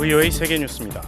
VOA 세계뉴스입니다.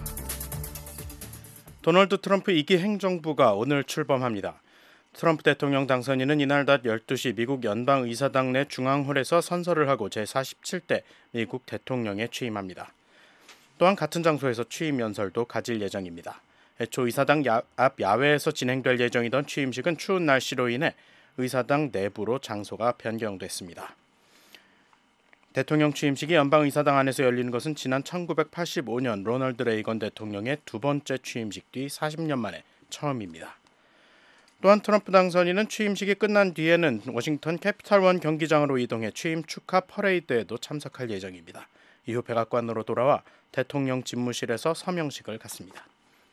도널드 트럼프 2기 행정부가 오늘 출범합니다. 트럼프 대통령 당선인은 이날 낮 12시 미국 연방의사당 내 중앙홀에서 선서를 하고 제47대 미국 대통령에 취임합니다. 또한 같은 장소에서 취임 연설도 가질 예정입니다. 애초 의사당 앞 야외에서 진행될 예정이던 취임식은 추운 날씨로 인해 의사당 내부로 장소가 변경됐습니다. 대통령 취임식이 연방의사당 안에서 열리는 것은 지난 1985년 로널드 레이건 대통령의 두 번째 취임식 뒤 40년 만에 처음입니다. 또한 트럼프 당선인은 취임식이 끝난 뒤에는 워싱턴 캐피탈원 경기장으로 이동해 취임 축하 퍼레이드에도 참석할 예정입니다. 이후 백악관으로 돌아와 대통령 집무실에서 서명식을 갖습니다.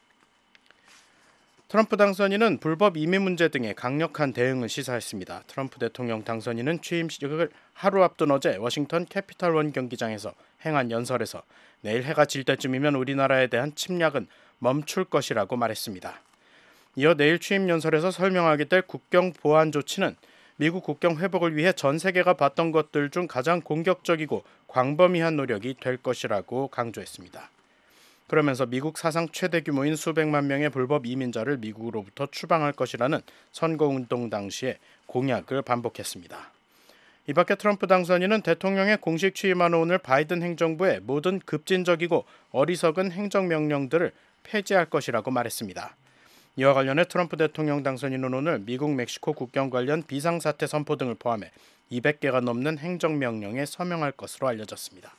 트럼프 당선인은 불법 이민 문제 등에 강력한 대응을 시사했습니다. 트럼프 대통령 당선인은 취임식을 하루 앞둔 어제 워싱턴 캐피탈원 경기장에서 행한 연설에서 내일 해가 질 때쯤이면 우리나라에 대한 침략은 멈출 것이라고 말했습니다. 이어 내일 취임 연설에서 설명하게 될 국경 보안 조치는 미국 국경 회복을 위해 전 세계가 봤던 것들 중 가장 공격적이고 광범위한 노력이 될 것이라고 강조했습니다. 그러면서 미국 사상 최대 규모인 수백만 명의 불법 이민자를 미국으로부터 추방할 것이라는 선거운동 당시의 공약을 반복했습니다. 이 밖에 트럼프 당선인은 대통령의 공식 취임한 오늘 바이든 행정부의 모든 급진적이고 어리석은 행정명령들을 폐지할 것이라고 말했습니다. 이와 관련해 트럼프 대통령 당선인은 오늘 미국 멕시코 국경 관련 비상사태 선포 등을 포함해 200개가 넘는 행정명령에 서명할 것으로 알려졌습니다.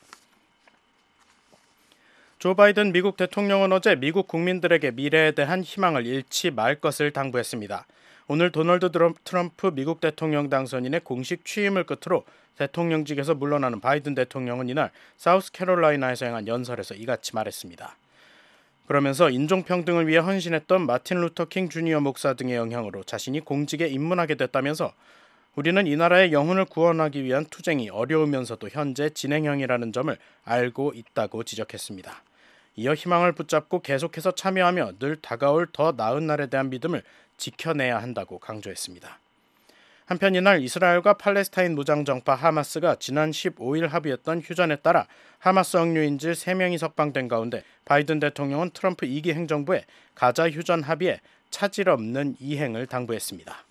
조 바이든 미국 대통령은 어제 미국 국민들에게 미래에 대한 희망을 잃지 말 것을 당부했습니다. 오늘 도널드 트럼프 미국 대통령 당선인의 공식 취임을 끝으로 대통령직에서 물러나는 바이든 대통령은 이날 사우스캐롤라이나에서 행한 연설에서 이같이 말했습니다. 그러면서 인종평등을 위해 헌신했던 마틴 루터 킹 주니어 목사 등의 영향으로 자신이 공직에 입문하게 됐다면서 우리는 이 나라의 영혼을 구원하기 위한 투쟁이 어려우면서도 현재 진행형이라는 점을 알고 있다고 지적했습니다. 이어 희망을 붙잡고 계속해서 참여하며 늘 다가올 더 나은 날에 대한 믿음을 지켜내야 한다고 강조했습니다. 한편 이날 이스라엘과 팔레스타인 무장정파 하마스가 지난 15일 합의했던 휴전에 따라 하마스 억류인질 3명이 석방된 가운데 바이든 대통령은 트럼프 2기 행정부의 가자 휴전 합의에 차질 없는 이행을 당부했습니다.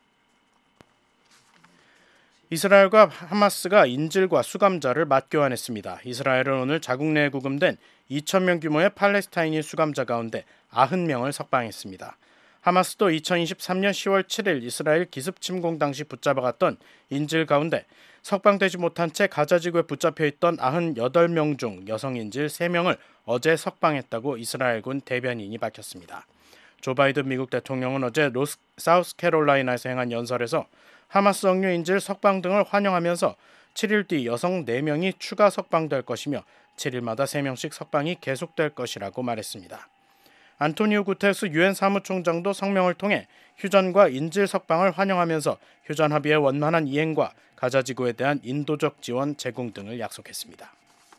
이스라엘과 하마스가 인질과 수감자를 맞교환했습니다. 이스라엘은 오늘 자국 내에 구금된 2,000명 규모의 팔레스타인인 수감자 가운데 90명을 석방했습니다. 하마스도 2023년 10월 7일 이스라엘 기습 침공 당시 붙잡아갔던 인질 가운데 석방되지 못한 채 가자지구에 붙잡혀 있던 98명 중 여성 인질 3명을 어제 석방했다고 이스라엘군 대변인이 밝혔습니다. 조 바이든 미국 대통령은 어제 사우스캐롤라이나에서 행한 연설에서 하마스 억류 인질 석방 등을 환영하면서 7일 뒤 여성 4명이 추가 석방될 것이며 7일마다 3명씩 석방이 계속될 것이라고 말했습니다. 안토니오 구테르스 유엔 사무총장도 성명을 통해 휴전과 인질 석방을 환영하면서 휴전 합의의 원만한 이행과 가자지구에 대한 인도적 지원 제공 등을 약속했습니다.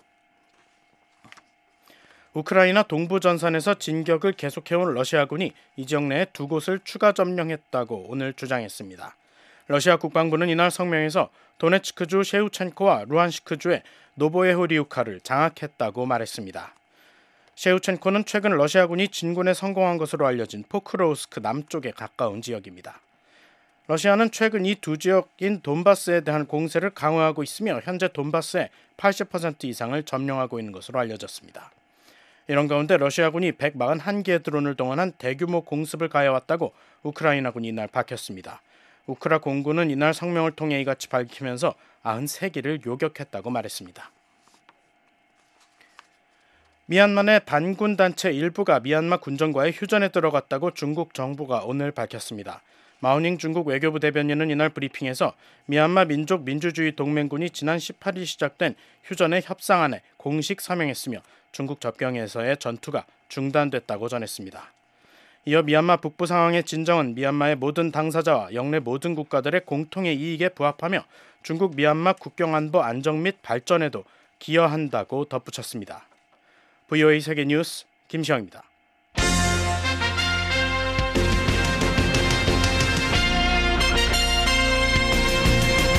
우크라이나 동부 전선에서 진격을 계속해온 러시아군이 이 지역 내에 2곳을 추가 점령했다고 오늘 주장했습니다. 러시아 국방부는 이날 성명에서 도네츠크주 셰우첸코와 루안시크주의 노보예후리우카를 장악했다고 말했습니다. 셰우첸코는 최근 러시아군이 진군에 성공한 것으로 알려진 포크로우스크 남쪽에 가까운 지역입니다. 러시아는 최근 이 두 지역인 돈바스에 대한 공세를 강화하고 있으며 현재 돈바스의 80% 이상을 점령하고 있는 것으로 알려졌습니다. 이런 가운데 러시아군이 141개의 드론을 동원한 대규모 공습을 가해왔다고 우크라이나군이 이날 밝혔습니다. 우크라 공군은 이날 성명을 통해 이같이 밝히면서 93기를 요격했다고 말했습니다. 미얀마 내 반군 단체 일부가 미얀마 군정과의 휴전에 들어갔다고 중국 정부가 오늘 밝혔습니다. 마오닝 중국 외교부 대변인은 이날 브리핑에서 미얀마 민족민주주의 동맹군이 지난 18일 시작된 휴전의 협상안에 공식 서명했으며 중국 접경에서의 전투가 중단됐다고 전했습니다. 이어 미얀마 북부 상황의 진정은 미얀마의 모든 당사자와 영내 모든 국가들의 공통의 이익에 부합하며 중국 미얀마 국경안보 안정 및 발전에도 기여한다고 덧붙였습니다. VOA 세계뉴스 김시영입니다.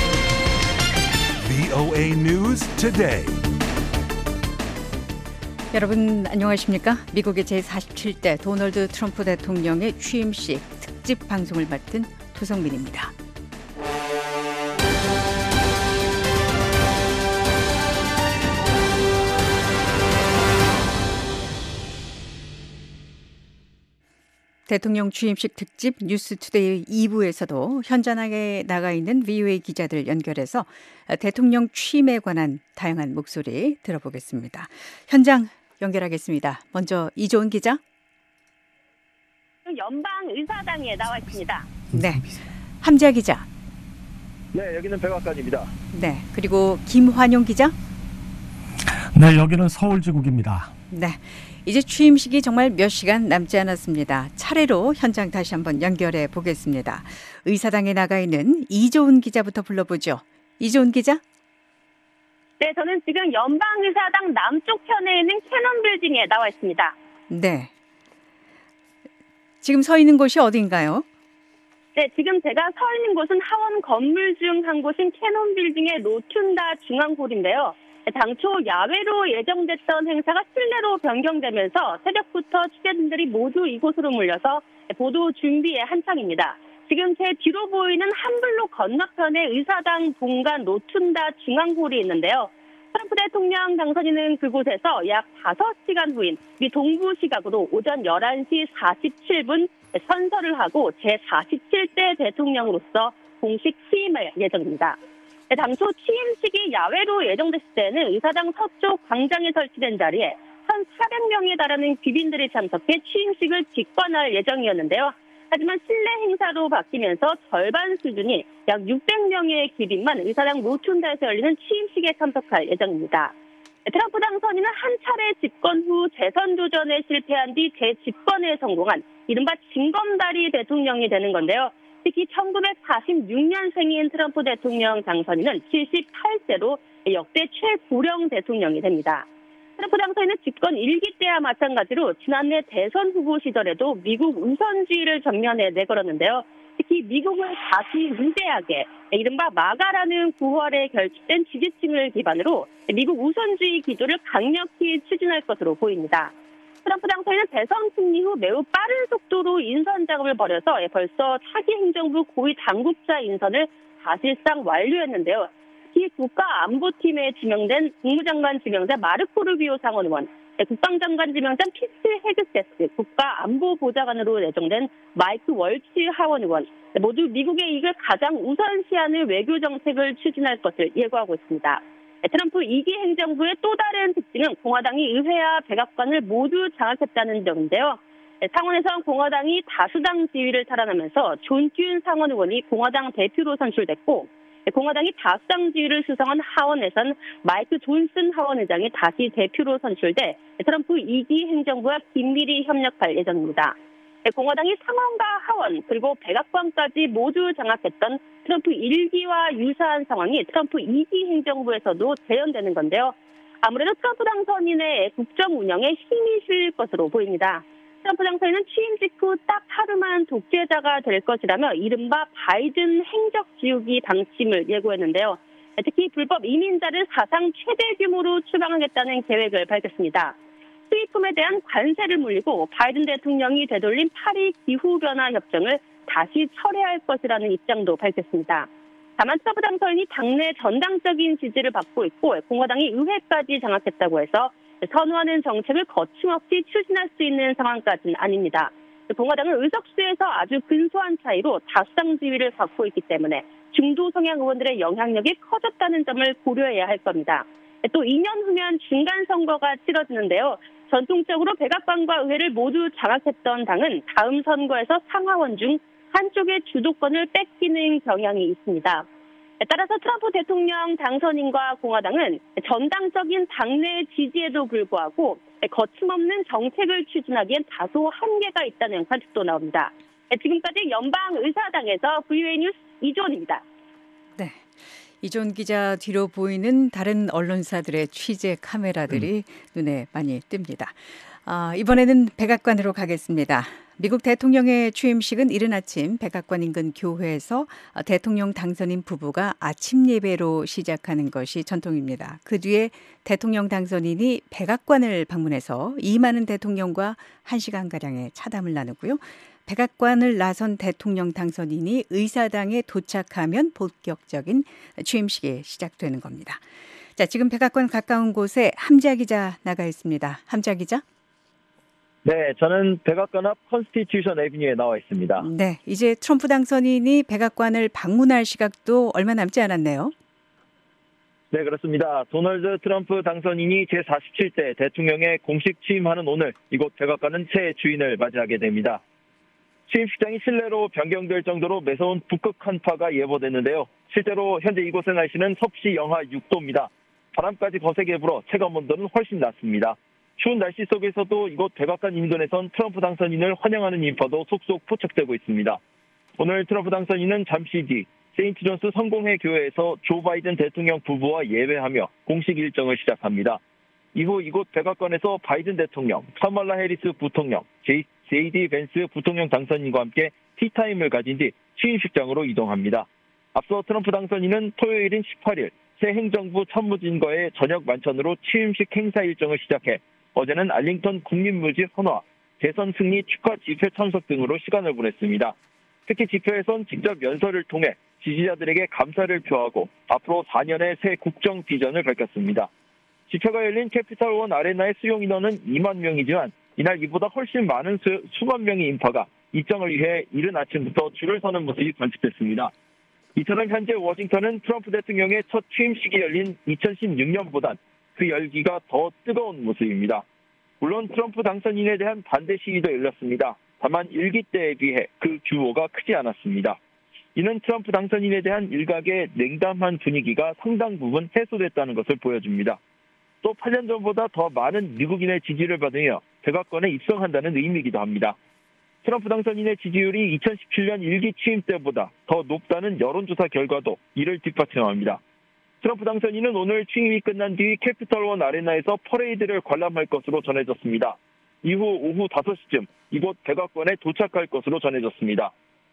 VOA News Today. 여러분 안녕하십니까? 미국의 제47대 도널드 트럼프 대통령의 취임식 특집 방송을 맡은 도성민입니다. 대통령 취임식 특집 뉴스투데이 2부에서도 현장에 나가 있는 VOA 기자들 연결해서 대통령 취임에 관한 다양한 목소리 들어보겠습니다. 현장 연결하겠습니다. 먼저 이조은 기자. 연방의사당에 나와 있습니다. 네, 함지아 기자. 네, 여기는 백악관입니다. 네, 그리고 김환용 기자. 네, 여기는 서울지국입니다. 네, 이제 취임식이 정말 몇 시간 남지 않았습니다. 차례로 현장 다시 한번 연결해 보겠습니다. 의사당에 나가 있는 이조은 기자부터 불러보죠. 이조은 기자. 네, 저는 지금 연방의사당 남쪽 편에 있는 캐논 빌딩에 나와 있습니다. 네. 지금 서 있는 곳이 어딘가요? 네, 지금 제가 서 있는 곳은 하원 건물 중 한 곳인 캐논 빌딩의 로툰다 중앙홀인데요. 당초 야외로 예정됐던 행사가 실내로 변경되면서 새벽부터 취재진들이 모두 이곳으로 몰려서 보도 준비에 한창입니다. 지금 제 뒤로 보이는 한 블록 건너편에 의사당 본관 로툰다 중앙홀이 있는데요. 트럼프 대통령 당선인은 그곳에서 약 5시간 후인 미 동부 시각으로 오전 11시 47분 선서를 하고 제47대 대통령으로서 공식 취임할 예정입니다. 당초 취임식이 야외로 예정됐을 때는 의사당 서쪽 광장에 설치된 자리에 1,400명에 달하는 귀빈들이 참석해 취임식을 직관할 예정이었는데요. 하지만 실내 행사로 바뀌면서 절반 수준이 약 600명의 귀빈만 의사당 로툰다에서 열리는 취임식에 참석할 예정입니다. 트럼프 당선인은 한 차례 집권 후 재선 도전에 실패한 뒤 재집권에 성공한 이른바 징검다리 대통령이 되는 건데요. 특히 1946년생인 트럼프 대통령 당선인은 78세로 역대 최고령 대통령이 됩니다. 트럼프 당선인은 집권 1기 때와 마찬가지로 지난해 대선 후보 시절에도 미국 우선주의를 전면에 내걸었는데요. 특히 미국을 다시 우대하게 이른바 마가라는 구월에 결집된 지지층을 기반으로 미국 우선주의 기조를 강력히 추진할 것으로 보입니다. 트럼프 당선인은 대선 승리 후 매우 빠른 속도로 인선 작업을 벌여서 벌써 차기 행정부 고위 당국자 인선을 사실상 완료했는데요. 특히 국가안보팀에 지명된 국무장관 지명자 마르코 루비오 상원의원, 국방장관 지명자 피트 헤그세스, 국가안보보좌관으로 내정된 마이크 월츠 하원의원, 모두 미국의 이익을 가장 우선시하는 외교정책을 추진할 것을 예고하고 있습니다. 트럼프 2기 행정부의 또 다른 특징은 공화당이 의회와 백악관을 모두 장악했다는 점인데요. 상원에선 공화당이 다수당 지위를 탈환하면서 존 듀인 상원의원이 공화당 대표로 선출됐고 공화당이 다수당 지위를 수성한 하원에선 마이크 존슨 하원의장이 다시 대표로 선출돼 트럼프 2기 행정부와 긴밀히 협력할 예정입니다. 공화당이 상원과 하원 그리고 백악관까지 모두 장악했던 트럼프 1기와 유사한 상황이 트럼프 2기 행정부에서도 재현되는 건데요. 아무래도 트럼프 당선인의 국정 운영에 힘이 실릴 것으로 보입니다. 트럼프 당선인은 취임식 후 딱 하루만 독재자가 될 것이라며 이른바 바이든 행적 지우기 방침을 예고했는데요. 특히 불법 이민자를 사상 최대 규모로 추방하겠다는 계획을 밝혔습니다. 수입품에 대한 관세를 물리고 바이든 대통령이 되돌린 파리 기후변화 협정을 다시 철회할 것이라는 입장도 밝혔습니다. 다만 트럼프 당선인이 당내 전당적인 지지를 받고 있고 공화당이 의회까지 장악했다고 해서 선호하는 정책을 거침없이 추진할 수 있는 상황까지는 아닙니다. 공화당은 의석수에서 아주 근소한 차이로 다수당 지위를 갖고 있기 때문에 중도 성향 의원들의 영향력이 커졌다는 점을 고려해야 할 겁니다. 또 2년 후면 중간선거가 치러지는데요. 전통적으로 백악관과 의회를 모두 장악했던 당은 다음 선거에서 상하원 중 한쪽의 주도권을 뺏기는 경향이 있습니다. 따라서 트럼프 대통령 당선인과 공화당은 전당적인 당내 지지에도 불구하고 거침없는 정책을 추진하기엔 다소 한계가 있다는 관측도 나옵니다. 지금까지 연방의사당에서 VOA 뉴스 이조은입니다. 네, 이조은 기자 뒤로 보이는 다른 언론사들의 취재 카메라들이 눈에 많이 띕니다. 이번에는 백악관으로 가겠습니다. 미국 대통령의 취임식은 이른 아침 백악관 인근 교회에서 대통령 당선인 부부가 아침 예배로 시작하는 것이 전통입니다. 그 뒤에 대통령 당선인이 백악관을 방문해서 이만은 대통령과 1시간가량의 차담을 나누고요. 백악관을 나선 대통령 당선인이 의사당에 도착하면 본격적인 취임식이 시작되는 겁니다. 자, 지금 백악관 가까운 곳에 함지아 기자 나가 있습니다. 함지아 기자. 네, 저는 백악관 앞 컨스티튜션 애비뉴에 나와 있습니다. 네, 이제 트럼프 당선인이 백악관을 방문할 시각도 얼마 남지 않았네요. 네, 그렇습니다. 도널드 트럼프 당선인이 제47대 대통령에 공식 취임하는 오늘 이곳 백악관은 새 주인을 맞이하게 됩니다. 취임식장이 실내로 변경될 정도로 매서운 북극 한파가 예보됐는데요. 실제로 현재 이곳의 날씨는 섭씨 영하 6도입니다. 바람까지 거세게 불어 체감 온도는 훨씬 낮습니다. 추운 날씨 속에서도 이곳 백악관 인근에선 트럼프 당선인을 환영하는 인파도 속속 포착되고 있습니다. 오늘 트럼프 당선인은 잠시 뒤 세인트 존스 성공회 교회에서 조 바이든 대통령 부부와 예배하며 공식 일정을 시작합니다. 이후 이곳 백악관에서 바이든 대통령, 카말라 해리스 부통령, JD 벤스 부통령 당선인과 함께 티타임을 가진 뒤 취임식장으로 이동합니다. 앞서 트럼프 당선인은 토요일인 18일 새 행정부 참모진과의 저녁 만찬으로 취임식 행사 일정을 시작해 어제는 알링턴 국립묘지 헌화, 대선 승리 축하 집회 참석 등으로 시간을 보냈습니다. 특히 집회에선 직접 연설을 통해 지지자들에게 감사를 표하고 앞으로 4년의 새 국정 비전을 밝혔습니다. 집회가 열린 캐피털원 아레나의 수용 인원은 2만 명이지만 이날 이보다 훨씬 많은 수만 명의 인파가 입장을 위해 이른 아침부터 줄을 서는 모습이 관측됐습니다. 이처럼 현재 워싱턴은 트럼프 대통령의 첫 취임식이 열린 2016년보단 그 열기가 더 뜨거운 모습입니다. 물론 트럼프 당선인에 대한 반대 시위도 열렸습니다. 다만 일기 때에 비해 그 규모가 크지 않았습니다. 이는 트럼프 당선인에 대한 일각의 냉담한 분위기가 상당 부분 해소됐다는 것을 보여줍니다. 또 8년 전보다 더 많은 미국인의 지지를 받으며 백악관에 입성한다는 의미이기도 합니다. 트럼프 당선인의 지지율이 2017년 일기 취임 때보다 더 높다는 여론조사 결과도 이를 뒷받침합니다. 트럼프 당선인은 오늘 취임이 끝난 뒤 캐피털원 아레나에서 퍼레이드를 관람할 것으로 전해졌습니다. 이후 오후 5시쯤 이곳 백악관에 도착할 것으로 전해졌습니다.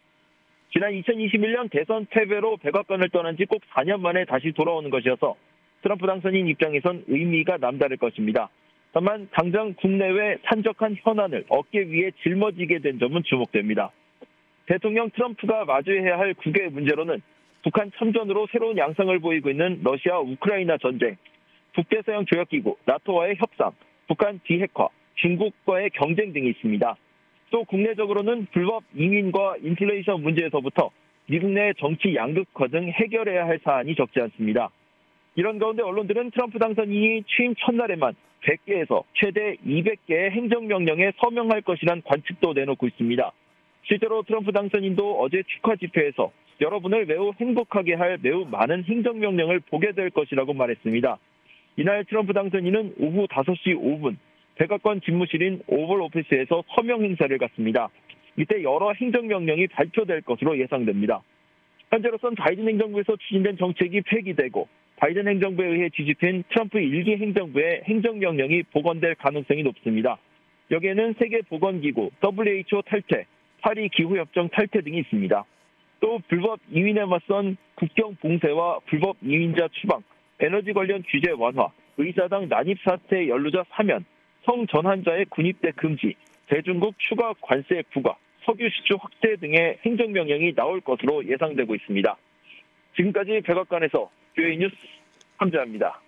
지난 2021년 대선 패배로 백악관을 떠난 지 꼭 4년 만에 다시 돌아오는 것이어서 트럼프 당선인 입장에선 의미가 남다를 것입니다. 다만 당장 국내외 산적한 현안을 어깨 위에 짊어지게 된 점은 주목됩니다. 대통령 트럼프가 마주해야 할 국외 문제로는 북한 참전으로 새로운 양상을 보이고 있는 러시아 우크라이나 전쟁, 북대서양 조약기구 나토와의 협상, 북한 비핵화, 중국과의 경쟁 등이 있습니다. 또 국내적으로는 불법 이민과 인플레이션 문제에서부터 미국 내 정치 양극화 등 해결해야 할 사안이 적지 않습니다. 이런 가운데 언론들은 트럼프 당선인이 취임 첫날에만 100개에서 최대 200개의 행정명령에 서명할 것이란 관측도 내놓고 있습니다. 실제로 트럼프 당선인도 어제 축하 집회에서 여러분을 매우 행복하게 할 매우 많은 행정명령을 보게 될 것이라고 말했습니다. 이날 트럼프 당선인은 오후 5시 5분 백악관 집무실인 오벌 오피스에서 서명 행사를 갖습니다. 이때 여러 행정명령이 발표될 것으로 예상됩니다. 현재로선 바이든 행정부에서 추진된 정책이 폐기되고 바이든 행정부에 의해 뒤집힌 트럼프 1기 행정부의 행정명령이 복원될 가능성이 높습니다. 여기에는 세계보건기구, WHO 탈퇴, 파리 기후협정 탈퇴 등이 있습니다. 또 불법 이민에 맞선 국경 봉쇄와 불법 이민자 추방, 에너지 관련 규제 완화, 의사당 난입 사태 연루자 사면, 성전환자의 군입대 금지, 대중국 추가 관세 부과, 석유 수출 확대 등의 행정명령이 나올 것으로 예상되고 있습니다. 지금까지 백악관에서 뷰에이 뉴스 함재합니다.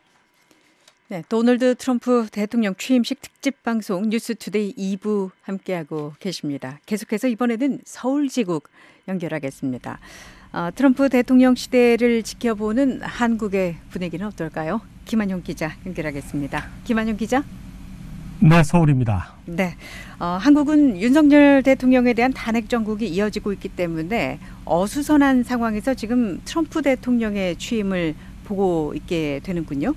네, 도널드 트럼프 대통령 취임식 특집 방송 뉴스투데이 2부 함께하고 계십니다. 계속해서 이번에는 서울지국 연결하겠습니다. 트럼프 대통령 시대를 지켜보는 한국의 분위기는 어떨까요? 김한용 기자 연결하겠습니다. 김한용 기자. 네, 서울입니다. 네, 한국은 윤석열 대통령에 대한 탄핵 정국이 이어지고 있기 때문에 어수선한 상황에서 지금 트럼프 대통령의 취임을 보고 있게 되는군요.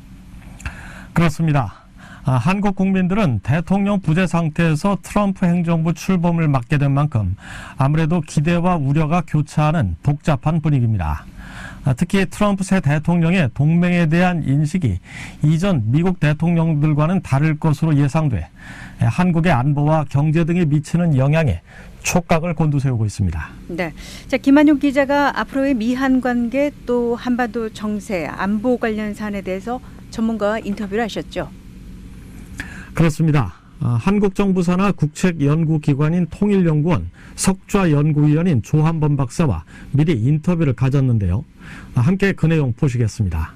그렇습니다. 한국 국민들은 대통령 부재 상태에서 트럼프 행정부 출범을 맞게 된 만큼 아무래도 기대와 우려가 교차하는 복잡한 분위기입니다. 특히 트럼프 새 대통령의 동맹에 대한 인식이 이전 미국 대통령들과는 다를 것으로 예상돼 한국의 안보와 경제 등에 미치는 영향에 촉각을 곤두세우고 있습니다. 네, 자 김한용 기자가 앞으로의 미한 관계 또 한반도 정세, 안보 관련 사안에 대해서 전문가와 인터뷰를 하셨죠. 그렇습니다. 한국 정부 산하 국책연구기관인 통일연구원 석좌연구위원인 조한범 박사와 미리 인터뷰를 가졌는데요. 함께 그 내용 보시겠습니다.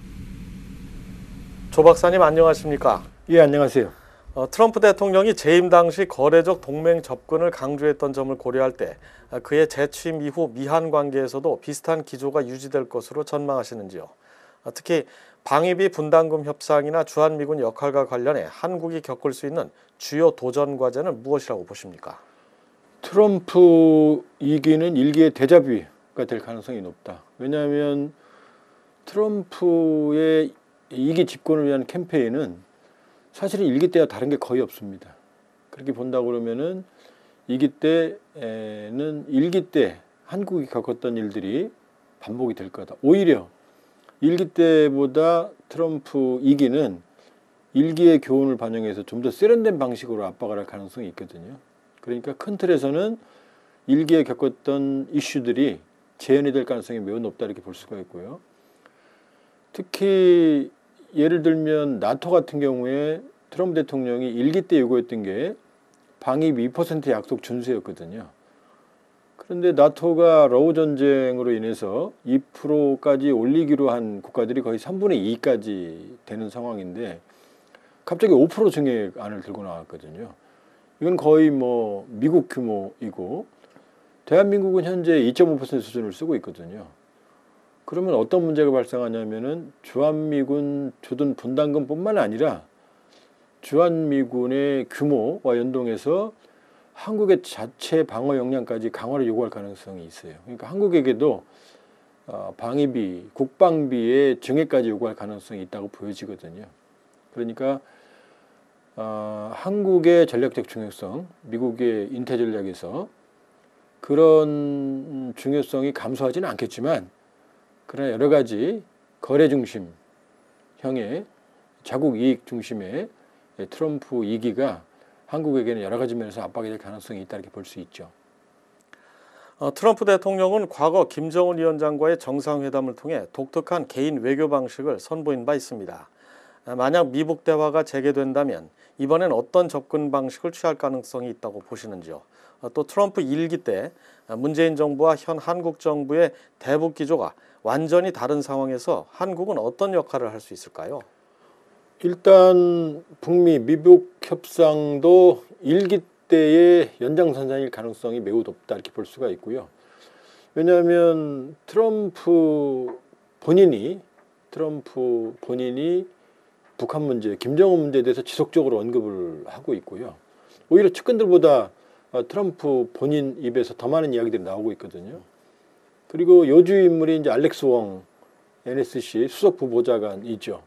조 박사님 안녕하십니까? 예, 안녕하세요. 트럼프 대통령이 재임 당시 거래적 동맹 접근을 강조했던 점을 고려할 때 그의 재취임 이후 미한 관계에서도 비슷한 기조가 유지될 것으로 전망하시는지요? 특히 방위비 분담금 협상이나 주한미군 역할과 관련해 한국이 겪을 수 있는 주요 도전 과제는 무엇이라고 보십니까? 트럼프 2기는 1기의 데자뷰가 될 가능성이 높다. 왜냐하면 트럼프의 2기 집권을 위한 캠페인은 사실은 1기 때와 다른 게 거의 없습니다. 그렇게 본다고 그러면은 2기 때는 1기 때 한국이 겪었던 일들이 반복이 될 거다. 오히려 1기 때보다 트럼프 2기는 1기의 교훈을 반영해서 좀 더 세련된 방식으로 압박을 할 가능성이 있거든요. 그러니까 큰 틀에서는 1기에 겪었던 이슈들이 재현이 될 가능성이 매우 높다 이렇게 볼 수가 있고요. 특히 예를 들면 나토 같은 경우에 트럼프 대통령이 1기 때 요구했던 게 방위비 2% 약속 준수였거든요. 그런데 나토가 러우 전쟁으로 인해서 2%까지 올리기로 한 국가들이 거의 3분의 2까지 되는 상황인데 갑자기 5% 증액안을 들고 나왔거든요. 이건 거의 뭐 미국 규모이고 대한민국은 현재 2.5% 수준을 쓰고 있거든요. 그러면 어떤 문제가 발생하냐면은 주한미군 주둔 분담금뿐만 아니라 주한미군의 규모와 연동해서 한국의 자체 방어 역량까지 강화를 요구할 가능성이 있어요. 그러니까 한국에게도 방위비, 국방비의 증액까지 요구할 가능성이 있다고 보여지거든요. 그러니까 한국의 전략적 중요성, 미국의 인태 전략에서 그런 중요성이 감소하지는 않겠지만 그러나 여러 가지 거래 중심형의 자국 이익 중심의 트럼프 2기가 한국에게는 여러 가지 면에서 압박이 될 가능성이 있다 이렇게 볼 수 있죠. 트럼프 대통령은 과거 김정은 위원장과의 정상회담을 통해 독특한 개인 외교 방식을 선보인 바 있습니다. 만약 미북 대화가 재개된다면 이번엔 어떤 접근 방식을 취할 가능성이 있다고 보시는지요? 또 트럼프 1기 때 문재인 정부와 현 한국 정부의 대북 기조가 완전히 다른 상황에서 한국은 어떤 역할을 할 수 있을까요? 일단 북미 미북 협상도 1기 때의 연장선상일 가능성이 매우 높다 이렇게 볼 수가 있고요. 왜냐하면 트럼프 본인이 북한 문제, 김정은 문제에 대해서 지속적으로 언급을 하고 있고요. 오히려 측근들보다 트럼프 본인 입에서 더 많은 이야기들이 나오고 있거든요. 그리고 요주 인물이 이제 알렉스 웡 NSC 수석 부보좌관이죠.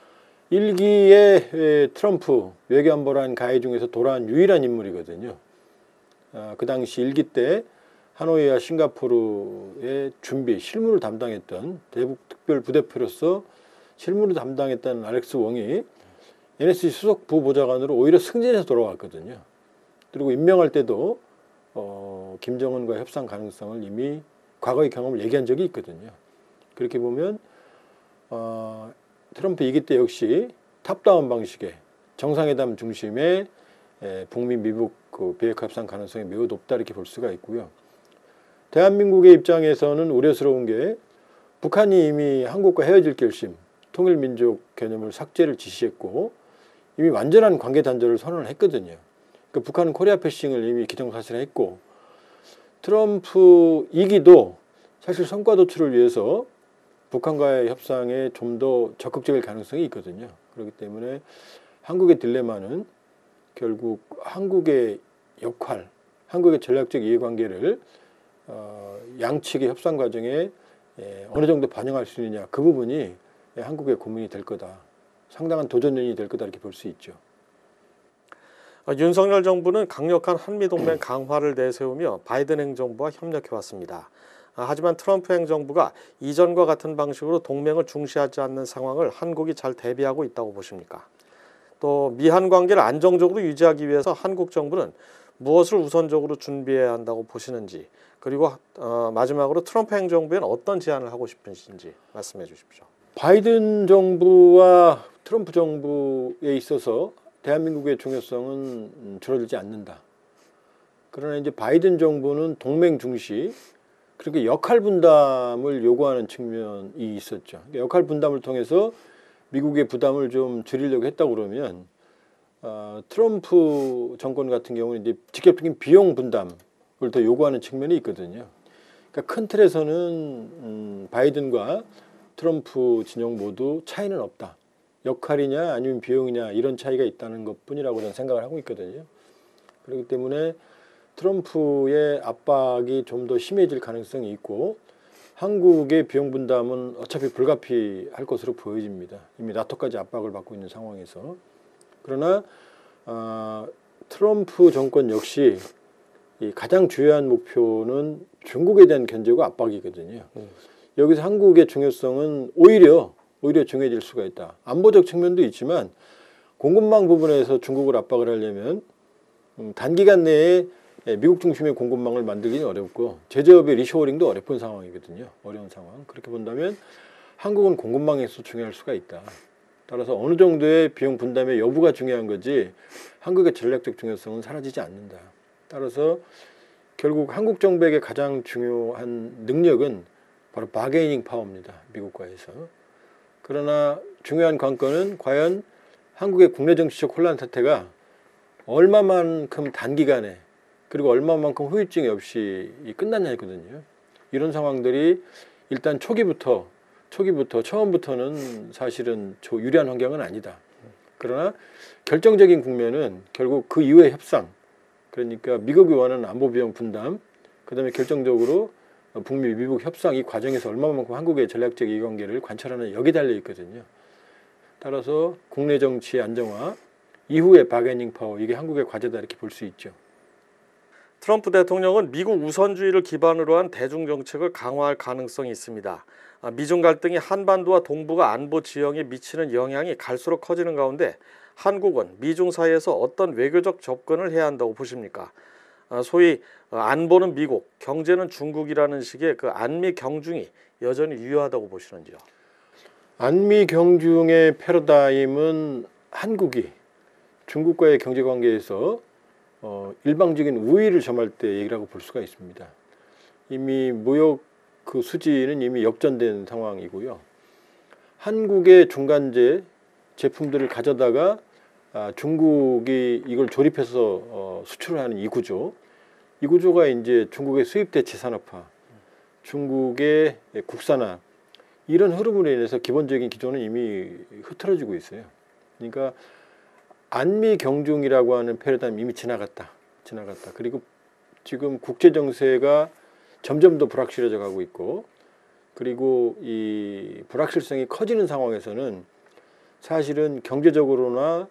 1기의 트럼프 외교안보란 가해 중에서 돌아온 유일한 인물이거든요. 그 당시 1기 때 하노이와 싱가포르의 준비, 실무를 담당했던 대북 특별 부대표로서 실무를 담당했던 알렉스 웡이 NSC 수석 부보좌관으로 오히려 승진해서 돌아왔거든요. 그리고 임명할 때도 김정은과 협상 가능성을 이미 과거의 경험을 얘기한 적이 있거든요. 그렇게 보면 트럼프 2기 때 역시 탑다운 방식의 정상회담 중심의 북미 미북 비핵 협상 가능성이 매우 높다 이렇게 볼 수가 있고요. 대한민국의 입장에서는 우려스러운 게 북한이 이미 한국과 헤어질 결심, 통일민족 개념을 삭제를 지시했고 이미 완전한 관계 단절을 선언을 했거든요. 그러니까 북한은 코리아 패싱을 이미 기정사실화했고 트럼프 2기도 사실 성과 도출을 위해서 북한과의 협상에 좀 더 적극적일 가능성이 있거든요. 그렇기 때문에 한국의 딜레마는 결국 한국의 역할, 한국의 전략적 이해관계를 양측의 협상 과정에 어느 정도 반영할 수 있느냐, 그 부분이 한국의 고민이 될 거다. 상당한 도전 요인이 될 거다 이렇게 볼 수 있죠. 윤석열 정부는 강력한 한미동맹 강화를 내세우며 바이든 행정부와 협력해왔습니다. 하지만 트럼프 행정부가 이전과 같은 방식으로 동맹을 중시하지 않는 상황을 한국이 잘 대비하고 있다고 보십니까? 또 미한 관계를 안정적으로 유지하기 위해서 한국 정부는 무엇을 우선적으로 준비해야 한다고 보시는지, 그리고 마지막으로 트럼프 행정부에는 어떤 제안을 하고 싶으신지 말씀해 주십시오. 바이든 정부와 트럼프 정부에 있어서 대한민국의 중요성은 줄어들지 않는다. 그러나 이제 바이든 정부는 동맹 중시, 그렇게 역할 분담을 요구하는 측면이 있었죠. 역할 분담을 통해서 미국의 부담을 좀 줄이려고 했다 그러면 트럼프 정권 같은 경우는 이제 직접적인 비용 분담을 더 요구하는 측면이 있거든요. 그러니까 큰 틀에서는 바이든과 트럼프 진영 모두 차이는 없다. 역할이냐 아니면 비용이냐 이런 차이가 있다는 것뿐이라고 저는 생각을 하고 있거든요. 그렇기 때문에 트럼프의 압박이 좀 더 심해질 가능성이 있고 한국의 비용 분담은 어차피 불가피할 것으로 보여집니다. 이미 나토까지 압박을 받고 있는 상황에서. 그러나 트럼프 정권 역시 이 가장 중요한 목표는 중국에 대한 견제고 압박이거든요. 여기서 한국의 중요성은 오히려 중요해질 수가 있다. 안보적 측면도 있지만 공급망 부분에서 중국을 압박을 하려면 단기간 내에 미국 중심의 공급망을 만들기는 어렵고 제조업의 리쇼어링도 어려운 상황이거든요. 어려운 상황. 그렇게 본다면 한국은 공급망에서 중요할 수가 있다. 따라서 어느 정도의 비용 분담의 여부가 중요한 거지 한국의 전략적 중요성은 사라지지 않는다. 따라서 결국 한국 정부에게 가장 중요한 능력은 바로 바게이닝 파워입니다. 미국과에서. 그러나 중요한 관건은 과연 한국의 국내 정치적 혼란 사태가 얼마만큼 단기간에 그리고 얼마만큼 후유증이 없이 끝났냐거든요. 이런 상황들이 일단 처음부터는 사실은 유리한 환경은 아니다. 그러나 결정적인 국면은 결국 그 이후의 협상, 그러니까 미국이 원하는 안보 비용 분담, 그다음에 결정적으로 북미 미국 협상 이 과정에서 얼마만큼 한국의 전략적 이해관계를 관철하는 여기에 달려 있거든요. 따라서 국내 정치의 안정화 이후의 바게닝 파워, 이게 한국의 과제다 이렇게 볼 수 있죠. 트럼프 대통령은 미국 우선주의를 기반으로 한 대중 정책을 강화할 가능성이 있습니다. 미중 갈등이 한반도와 동북아 안보 지형에 미치는 영향이 갈수록 커지는 가운데 한국은 미중 사이에서 어떤 외교적 접근을 해야 한다고 보십니까? 소위 안보는 미국, 경제는 중국이라는 식의 그 안미 경중이 여전히 유효하다고 보시는지요? 안미 경중의 패러다임은 한국이 중국과의 경제 관계에서 일방적인 우위를 점할 때 얘기라고 볼 수가 있습니다. 이미 무역 그 수지는 이미 역전된 상황이고요. 한국의 중간재 제품들을 가져다가 중국이 이걸 조립해서 수출을 하는 이 구조가 이제 중국의 수입대체 산업화, 중국의 국산화 이런 흐름으로 인해서 기본적인 기조는 이미 흐트러지고 있어요. 그러니까 안미 경중이라고 하는 패러다임 이미 지나갔다. 그리고 지금 국제 정세가 점점 더 불확실해져 가고 있고, 그리고 이 불확실성이 커지는 상황에서는 사실은 경제적으로나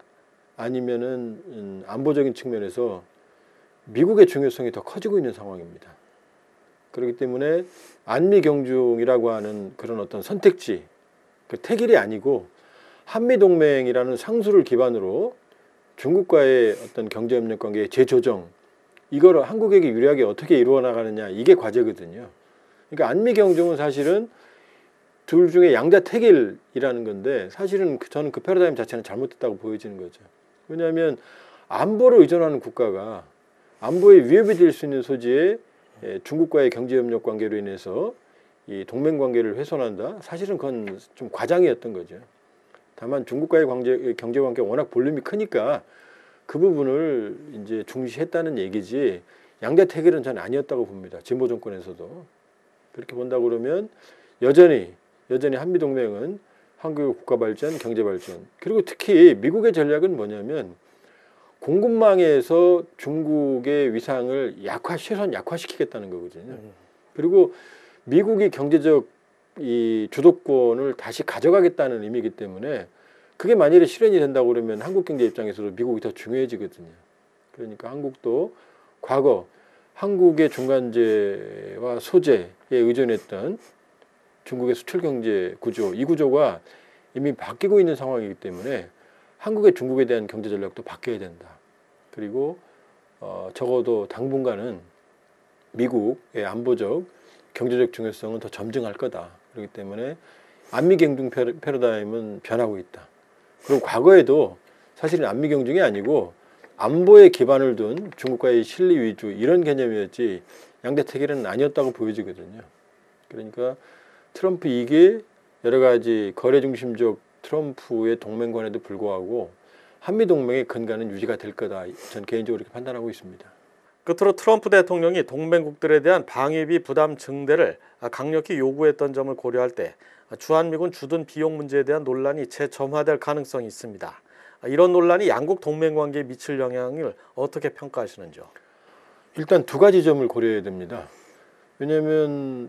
아니면은 안보적인 측면에서 미국의 중요성이 더 커지고 있는 상황입니다. 그렇기 때문에 안미 경중이라고 하는 그런 어떤 선택지, 그 택일이 아니고 한미 동맹이라는 상수를 기반으로 중국과의 어떤 경제협력 관계의 재조정, 이거를 한국에게 유리하게 어떻게 이루어 나가느냐, 이게 과제거든요. 그러니까 안미 경중은 사실은 둘 중에 양자 택일이라는 건데 사실은 저는 그 패러다임 자체는 잘못됐다고 보여지는 거죠. 왜냐하면 안보를 의존하는 국가가 안보에 위협이 될 수 있는 소지에 중국과의 경제협력 관계로 인해서 이 동맹 관계를 훼손한다. 사실은 그건 좀 과장이었던 거죠. 다만 중국과의 경제 관계가 워낙 볼륨이 크니까 그 부분을 이제 중시했다는 얘기지 양자 택일은 전 아니었다고 봅니다. 진보 정권에서도. 그렇게 본다 그러면 여전히 한미 동맹은 한국의 국가 발전, 경제 발전, 그리고 특히 미국의 전략은 뭐냐면 공급망에서 중국의 위상을 최소한 약화시키겠다는 거거든요. 그리고 미국이 경제적 이 주도권을 다시 가져가겠다는 의미이기 때문에 그게 만일에 실현이 된다고 그러면 한국 경제 입장에서도 미국이 더 중요해지거든요. 그러니까 한국도 과거 한국의 중간재와 소재에 의존했던 중국의 수출 경제 구조, 이 구조가 이미 바뀌고 있는 상황이기 때문에 한국의 중국에 대한 경제 전략도 바뀌어야 된다. 그리고 적어도 당분간은 미국의 안보적, 경제적 중요성은 더 점증할 거다. 그렇기 때문에 안미 경중 패러다임은 변하고 있다. 그리고 과거에도 사실은 안미 경중이 아니고 안보에 기반을 둔 중국과의 실리 위주 이런 개념이었지 양대 태길은 아니었다고 보여지거든요. 그러니까 트럼프 2기 여러 가지 거래 중심적 트럼프의 동맹관에도 불구하고 한미 동맹의 근간은 유지가 될 거다. 전 개인적으로 이렇게 판단하고 있습니다. 끝으로 트럼프 대통령이 동맹국들에 대한 방위비 부담 증대를 강력히 요구했던 점을 고려할 때 주한미군 주둔 비용 문제에 대한 논란이 재점화될 가능성이 있습니다. 이런 논란이 양국 동맹 관계에 미칠 영향을 어떻게 평가하시는지요? 일단 두 가지 점을 고려해야 됩니다. 왜냐하면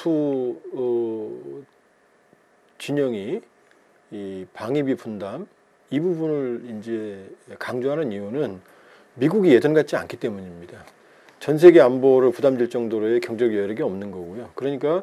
트럼프 진영이 이 방위비 분담 이 부분을 이제 강조하는 이유는 미국이 예전 같지 않기 때문입니다. 전 세계 안보를 부담질 정도로의 경제적 여력이 없는 거고요. 그러니까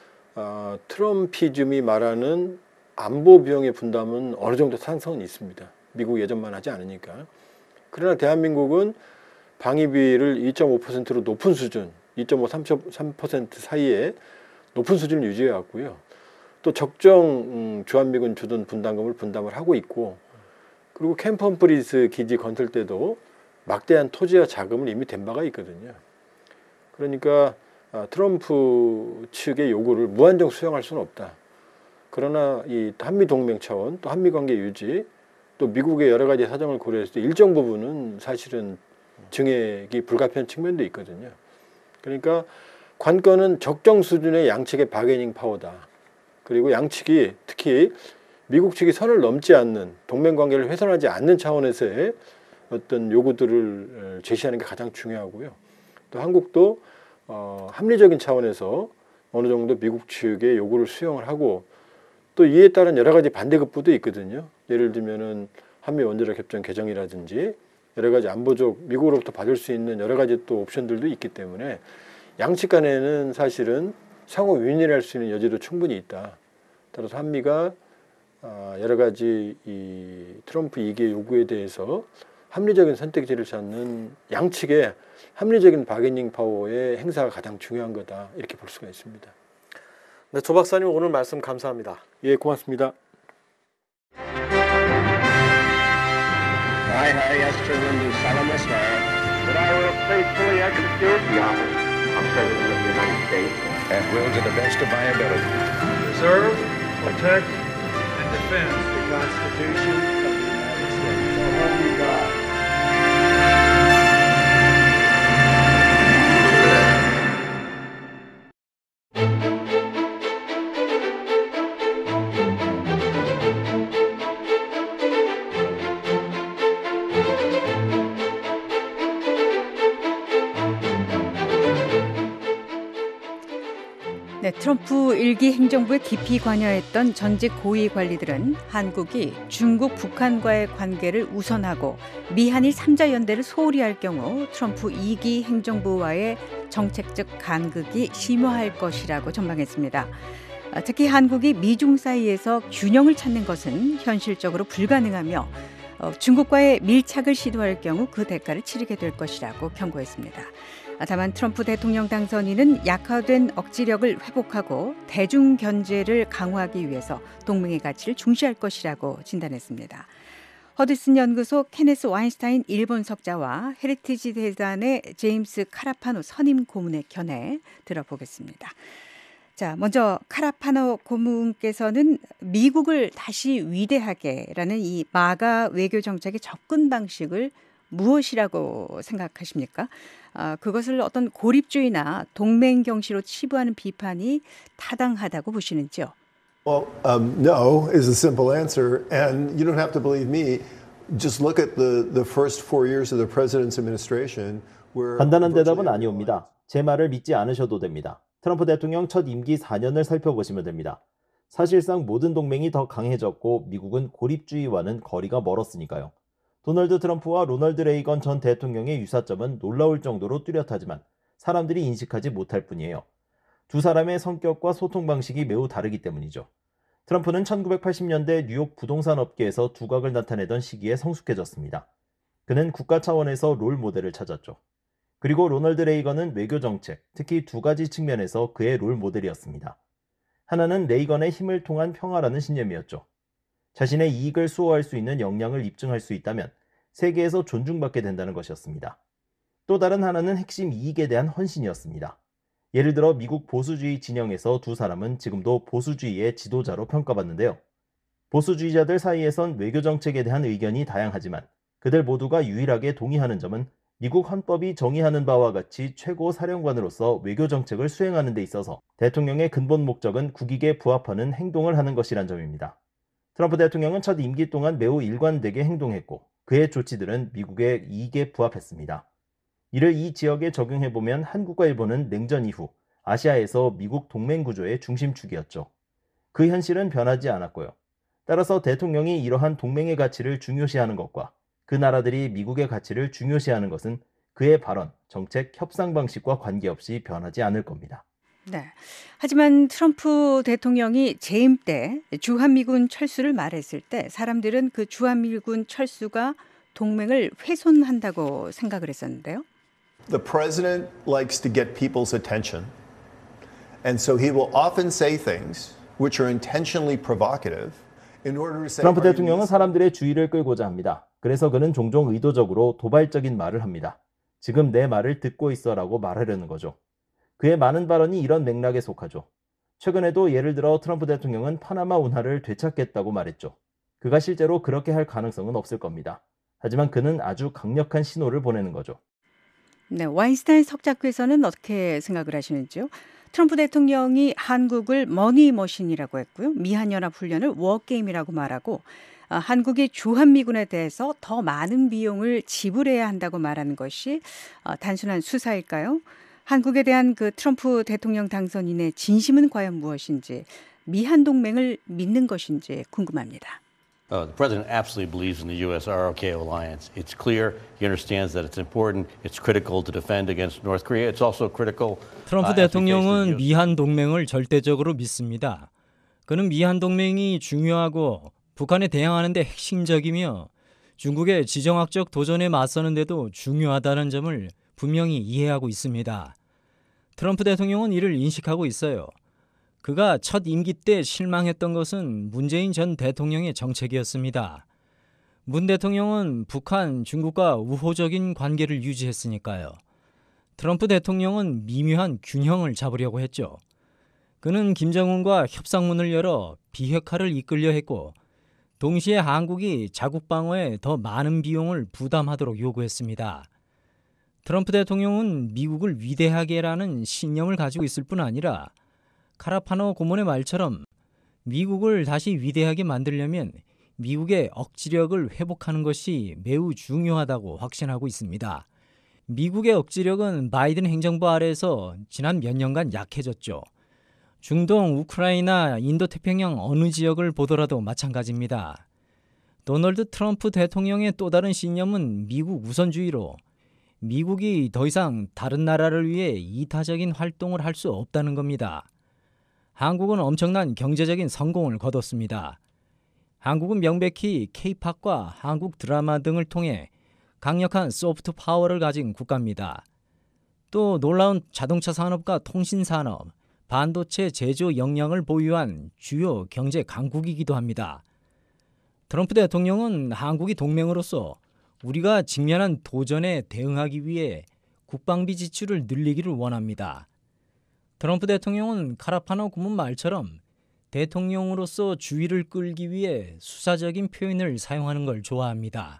트럼피즘이 말하는 안보 비용의 분담은 어느 정도 상성은 있습니다. 미국 예전만 하지 않으니까. 그러나 대한민국은 방위비를 2.5%로 높은 수준, 2.5, 3% 사이에 높은 수준을 유지해 왔고요. 또 적정 주한미군 주둔 분담금을 분담을 하고 있고, 그리고 캠프 험프리스 기지 건설 때도 막대한 토지와 자금을 이미 댄 바가 있거든요. 그러니까 트럼프 측의 요구를 무한정 수용할 수는 없다. 그러나 이 한미 동맹 차원, 또 한미 관계 유지, 또 미국의 여러 가지 사정을 고려했을 때 일정 부분은 사실은 증액이 불가피한 측면도 있거든요. 그러니까 관건은 적정 수준의 양측의 바게닝 파워다. 그리고 양측이 특히 미국 측이 선을 넘지 않는 동맹 관계를 훼손하지 않는 차원에서의 어떤 요구들을 제시하는 게 가장 중요하고요. 또 한국도 합리적인 차원에서 어느 정도 미국 측의 요구를 수용을 하고 또 이에 따른 여러 가지 반대급부도 있거든요. 예를 들면은 한미 원자력 협정 개정이라든지 여러 가지 안보적 미국으로부터 받을 수 있는 여러 가지 또 옵션들도 있기 때문에 양측 간에는 사실은 상호 윈윈할 수 있는 여지도 충분히 있다. 따라서 한미가 여러 가지 이 트럼프 2기 요구에 대해서 합리적인 선택지를 찾는 양측의 합리적인 바게닝 파워의 행사가 가장 중요한 거다. 이렇게 볼 수가 있습니다. 네, 조 박사님 오늘 말씀 감사합니다. 예, 고맙습니다. I, Harry S. Truman, do solemnly swear that I will faithfully execute the office of President of the United States and will, to the best of my ability, preserve, protect, and defend the Constitution of the United States. So help me God. 네, 트럼프 1기 행정부에 깊이 관여했던 전직 고위 관리들은 한국이 중국, 북한과의 관계를 우선하고 미한일 3자 연대를 소홀히 할 경우 트럼프 2기 행정부와의 정책적 간극이 심화할 것이라고 전망했습니다. 특히 한국이 미중 사이에서 균형을 찾는 것은 현실적으로 불가능하며 중국과의 밀착을 시도할 경우 그 대가를 치르게 될 것이라고 경고했습니다. 다만 트럼프 대통령 당선인은 약화된 억지력을 회복하고 대중 견제를 강화하기 위해서 동맹의 가치를 중시할 것이라고 진단했습니다. 허드슨 연구소 케네스 와인스타인 일본 석자와 헤리티지 대단의 제임스 카라파노 선임 고문의 견해 들어보겠습니다. 자, 먼저 카라파노 고문께서는 미국을 다시 위대하게라는 이 마가 외교 정책의 접근 방식을 무엇이라고 생각하십니까? 그것을 어떤 고립주의나 동맹 경시로 치부하는 비판이 타당하다고 보시는지요? Well, no is a simple answer, and you don't have to believe me. Just look at the first 4 years of the president's administration. 간단한 대답은 아니옵니다. 제 말을 믿지 않으셔도 됩니다. 트럼프 대통령 첫 임기 4년을 살펴보시면 됩니다. 사실상 모든 동맹이 더 강해졌고 미국은 고립주의와는 거리가 멀었으니까요. 도널드 트럼프와 로널드 레이건 전 대통령의 유사점은 놀라울 정도로 뚜렷하지만 사람들이 인식하지 못할 뿐이에요. 두 사람의 성격과 소통 방식이 매우 다르기 때문이죠. 트럼프는 1980년대 뉴욕 부동산 업계에서 두각을 나타내던 시기에 성숙해졌습니다. 그는 국가 차원에서 롤 모델을 찾았죠. 그리고 로널드 레이건은 외교 정책, 특히 두 가지 측면에서 그의 롤 모델이었습니다. 하나는 레이건의 힘을 통한 평화라는 신념이었죠. 자신의 이익을 수호할 수 있는 역량을 입증할 수 있다면 세계에서 존중받게 된다는 것이었습니다. 또 다른 하나는 핵심 이익에 대한 헌신이었습니다. 예를 들어 미국 보수주의 진영에서 두 사람은 지금도 보수주의의 지도자로 평가받는데요. 보수주의자들 사이에선 외교 정책에 대한 의견이 다양하지만 그들 모두가 유일하게 동의하는 점은 미국 헌법이 정의하는 바와 같이 최고 사령관으로서 외교 정책을 수행하는 데 있어서 대통령의 근본 목적은 국익에 부합하는 행동을 하는 것이란 점입니다. 트럼프 대통령은 첫 임기 동안 매우 일관되게 행동했고 그의 조치들은 미국의 이익에 부합했습니다. 이를 이 지역에 적용해보면 한국과 일본은 냉전 이후 아시아에서 미국 동맹 구조의 중심축이었죠. 그 현실은 변하지 않았고요. 따라서 대통령이 이러한 동맹의 가치를 중요시하는 것과 그 나라들이 미국의 가치를 중요시하는 것은 그의 발언, 정책, 협상 방식과 관계없이 변하지 않을 겁니다. 네. 하지만 트럼프 대통령이 재임 때 주한미군 철수를 말했을 때 사람들은 그 주한미군 철수가 동맹을 훼손한다고 생각을 했었는데요. The president likes to get people's attention, and so he will often say things which are intentionally provocative in order to say. 트럼프 대통령은 사람들의 주의를 끌고자 합니다. 그래서 그는 종종 의도적으로 도발적인 말을 합니다. 지금 내 말을 듣고 있어라고 말하려는 거죠. 그의 많은 발언이 이런 맥락에 속하죠. 최근에도 예를 들어 트럼프 대통령은 파나마 운하를 되찾겠다고 말했죠. 그가 실제로 그렇게 할 가능성은 없을 겁니다. 하지만 그는 아주 강력한 신호를 보내는 거죠. 네, 와인스타인 석작께서는 어떻게 생각을 하시는지요? 트럼프 대통령이 한국을 머니머신이라고 했고요. 미한연합훈련을 워게임이라고 말하고 한국이 주한미군에 대해서 더 많은 비용을 지불해야 한다고 말하는 것이 단순한 수사일까요? 한국에 대한 그 트럼프 대통령 당선인의 진심은 과연 무엇인지, 미한 동맹을 믿는 것인지 궁금합니다. The president absolutely believes in the U.S.-ROK alliance. It's clear. He understands that it's important. It's critical to defend against North Korea. It's also critical. 트럼프 대통령은 미한 동맹을 절대적으로 믿습니다. 그는 미한 동맹이 중요하고 북한에 대항하는 데 핵심적이며 중국의 지정학적 도전에 맞서는 데도 중요하다는 점을 분명히 이해하고 있습니다. 트럼프 대통령은 이를 인식하고 있어요. 그가 첫 임기 때 실망했던 것은 문재인 전 대통령의 정책이었습니다. 문 대통령은 북한, 중국과 우호적인 관계를 유지했으니까요. 트럼프 대통령은 미묘한 균형을 잡으려고 했죠. 그는 김정은과 협상문을 열어 비핵화를 이끌려 했고 동시에 한국이 자국 방어에 더 많은 비용을 부담하도록 요구했습니다. 트럼프 대통령은 미국을 위대하게라는 신념을 가지고 있을 뿐 아니라 카라파노 고문의 말처럼 미국을 다시 위대하게 만들려면 미국의 억지력을 회복하는 것이 매우 중요하다고 확신하고 있습니다. 미국의 억지력은 바이든 행정부 아래에서 지난 몇 년간 약해졌죠. 중동, 우크라이나, 인도태평양 어느 지역을 보더라도 마찬가지입니다. 도널드 트럼프 대통령의 또 다른 신념은 미국 우선주의로 미국이 더 이상 다른 나라를 위해 이타적인 활동을 할 수 없다는 겁니다. 한국은 엄청난 경제적인 성공을 거뒀습니다. 한국은 명백히 K-팝과 한국 드라마 등을 통해 강력한 소프트 파워를 가진 국가입니다. 또 놀라운 자동차 산업과 통신 산업, 반도체 제조 역량을 보유한 주요 경제 강국이기도 합니다. 트럼프 대통령은 한국이 동맹으로서 우리가 직면한 도전에 대응하기 위해 국방비 지출을 늘리기를 원합니다. 트럼프 대통령은 카라파노 고문 말처럼 대통령으로서 주의를 끌기 위해 수사적인 표현을 사용하는 걸 좋아합니다.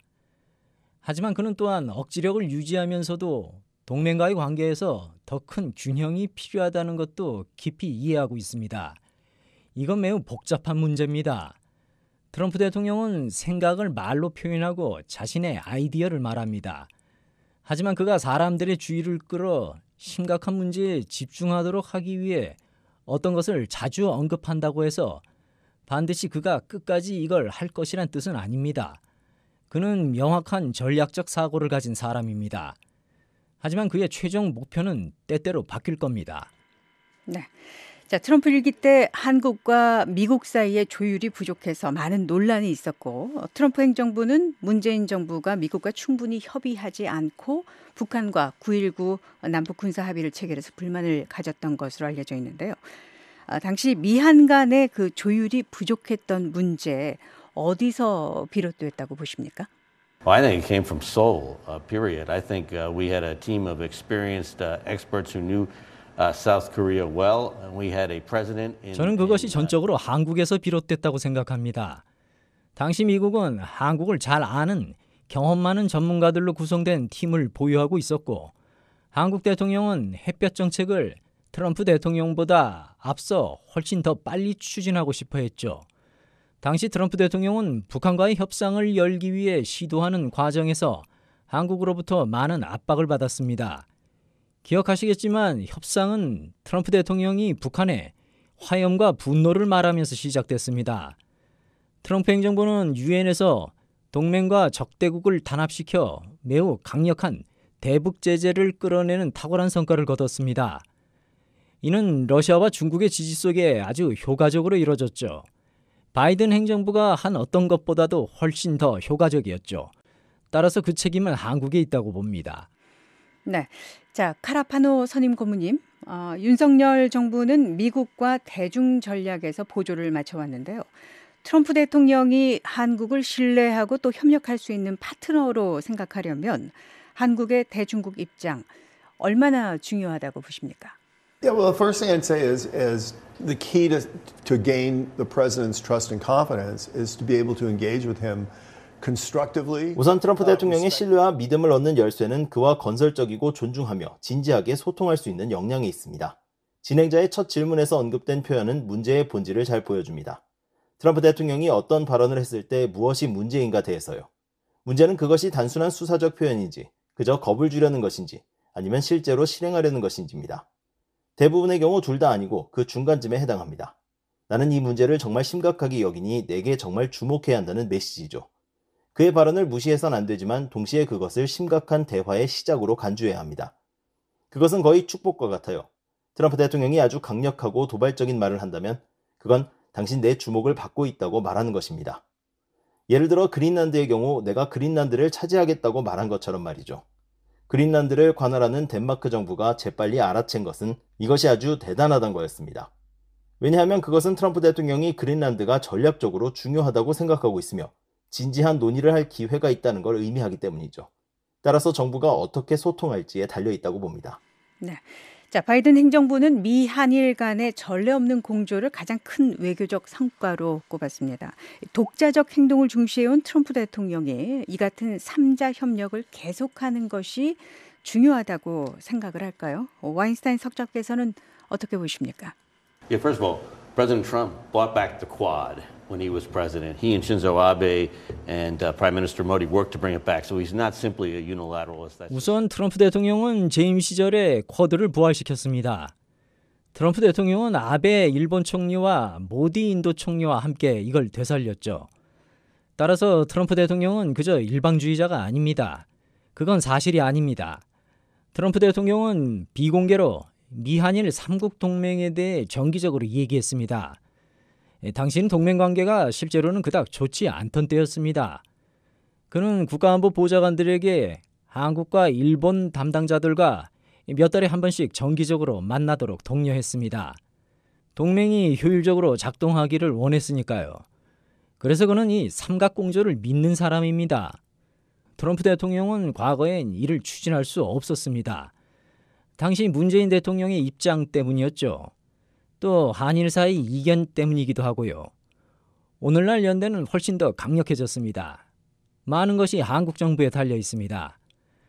하지만 그는 또한 억지력을 유지하면서도 동맹과의 관계에서 더 큰 균형이 필요하다는 것도 깊이 이해하고 있습니다. 이건 매우 복잡한 문제입니다. 트럼프 대통령은 생각을 말로 표현하고 자신의 아이디어를 말합니다. 하지만 그가 사람들의 주의를 끌어 심각한 문제에 집중하도록 하기 위해 어떤 것을 자주 언급한다고 해서 반드시 그가 끝까지 이걸 할 것이란 뜻은 아닙니다. 그는 명확한 전략적 사고를 가진 사람입니다. 하지만 그의 최종 목표는 때때로 바뀔 겁니다. 네. 자, 트럼프 일기 때 한국과 미국 사이에 조율이 부족해서 많은 논란이 있었고 트럼프 행정부는 문재인 정부가 미국과 충분히 협의하지 않고 북한과 9.19 남북 군사 합의를 체결해서 불만을 가졌던 것으로 알려져 있는데요. 당시 미한 간의 그 조율이 부족했던 문제 어디서 비롯됐다고 보십니까? Well, I think it came from Seoul, period. I think we had a team of experienced experts who knew South Korea well, and we had a president in. 저는 그것이 전적으로 한국에서 비롯됐다고 생각합니다. 당시 미국은 한국을 잘 아는 경험 많은 전문가들로 구성된 팀을 보유하고 있었고 한국 대통령은 햇볕 정책을 트럼프 대통령보다 앞서 훨씬 더 빨리 추진하고 싶어 했죠. 당시 트럼프 대통령은 북한과의 협상을 열기 위해 시도하는 과정에서 한국으로부터 많은 압박을 받았습니다. 기억하시겠지만 협상은 트럼프 대통령이 북한에 화염과 분노를 말하면서 시작됐습니다. 트럼프 행정부는 유엔에서 동맹과 적대국을 단합시켜 매우 강력한 대북 제재를 끌어내는 탁월한 성과를 거뒀습니다. 이는 러시아와 중국의 지지 속에 아주 효과적으로 이루어졌죠. 바이든 행정부가 한 어떤 것보다도 훨씬 더 효과적이었죠. 따라서 그 책임은 한국에 있다고 봅니다. 네, 자 카라파노 선임 고문님, 윤석열 정부는 미국과 대중 전략에서 보조를 맞춰왔는데요. 트럼프 대통령이 한국을 신뢰하고 또 협력할 수 있는 파트너로 생각하려면 한국의 대중국 입장 얼마나 중요하다고 보십니까? Yeah, well, the first thing I'd say is the key to gain the president's trust and confidence is to be able to engage with him constructively. 우선 트럼프 대통령의 신뢰와 믿음을 얻는 열쇠는 그와 건설적이고 존중하며 진지하게 소통할 수 있는 역량에 있습니다. 진행자의 첫 질문에서 언급된 표현은 문제의 본질을 잘 보여줍니다. 트럼프 대통령이 어떤 발언을 했을 때 무엇이 문제인가 대해서요. 문제는 그것이 단순한 수사적 표현인지, 그저 겁을 주려는 것인지, 아니면 실제로 실행하려는 것인지입니다. 대부분의 경우 둘 다 아니고 그 중간쯤에 해당합니다. 나는 이 문제를 정말 심각하게 여기니 내게 정말 주목해야 한다는 메시지죠. 그의 발언을 무시해서는 안 되지만 동시에 그것을 심각한 대화의 시작으로 간주해야 합니다. 그것은 거의 축복과 같아요. 트럼프 대통령이 아주 강력하고 도발적인 말을 한다면 그건 당신 내 주목을 받고 있다고 말하는 것입니다. 예를 들어 그린란드의 경우 내가 그린란드를 차지하겠다고 말한 것처럼 말이죠. 그린란드를 관할하는 덴마크 정부가 재빨리 알아챈 것은 이것이 아주 대단하다는 거였습니다. 왜냐하면 그것은 트럼프 대통령이 그린란드가 전략적으로 중요하다고 생각하고 있으며 진지한 논의를 할 기회가 있다는 걸 의미하기 때문이죠. 따라서 정부가 어떻게 소통할지에 달려있다고 봅니다. 네. 자, 바이든 행정부는 미 한일 간의 전례 없는 공조를 가장 큰 외교적 성과로 꼽았습니다. 독자적 행동을 중시해온 트럼프 대통령이 이 같은 3자 협력을 계속하는 것이 중요하다고 생각을 할까요? 와인스타인 석작께서는 어떻게 보십니까? Yeah, first of all, President Trump brought back the Quad when he was president. He and Shinzo Abe and Prime Minister Modi worked to bring it back. So he's not simply a unilateralist. 우선 트럼프 대통령은 재임 시절에 쿼드를 부활시켰습니다. 트럼프 대통령은 아베 일본 총리와 모디 인도 총리와 함께 이걸 되살렸죠. 따라서 트럼프 대통령은 그저 일방주의자가 아닙니다. 그건 사실이 아닙니다. 트럼프 대통령은 비공개로 미한일 3국 동맹에 대해 정기적으로 얘기했습니다. 당시는 동맹관계가 실제로는 그닥 좋지 않던 때였습니다. 그는 국가안보 보좌관들에게 한국과 일본 담당자들과 몇 달에 한 번씩 정기적으로 만나도록 독려했습니다. 동맹이 효율적으로 작동하기를 원했으니까요. 그래서 그는 이 삼각공조를 믿는 사람입니다. 트럼프 대통령은 과거엔 이를 추진할 수 없었습니다. 당시 문재인 대통령의 입장 때문이었죠. 또 한일 사이 이견 때문이기도 하고요. 오늘날 연대는 훨씬 더 강력해졌습니다. 많은 것이 한국 정부에 달려 있습니다.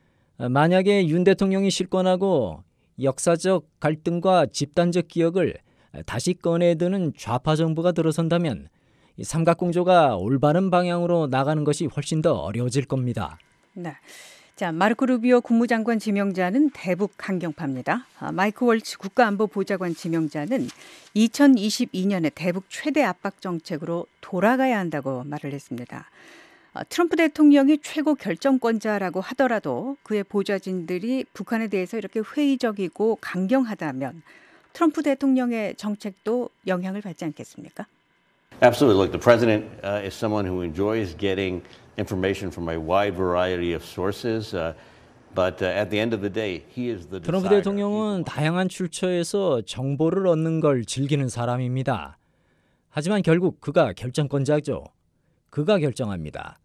만약에 윤 대통령이 실권하고 역사적 갈등과 집단적 기억을 다시 꺼내드는 좌파 정부가 들어선다면 삼각공조가 올바른 방향으로 나가는 것이 훨씬 더 어려워질 겁니다. 네. 자, 마르코 루비오 국무장관 지명자는 대북 강경파입니다. 마이크 월츠 국가안보보좌관 지명자는 2022년에 대북 최대 압박 정책으로 돌아가야 한다고 말을 했습니다. 트럼프 대통령이 최고 결정권자라고 하더라도 그의 보좌진들이 북한에 대해서 이렇게 회의적이고 강경하다면 트럼프 대통령의 정책도 영향을 받지 않겠습니까? Absolutely. Look, the president is someone who enjoys getting information from a wide variety of sources. But at the end of the day, he is the 트럼프 decider. 대통령은 다양한 출처에서 정보를 얻는 걸 즐기는 사람입니다. 하지만 결국 그가 결정권자죠. 그가 결정합니다.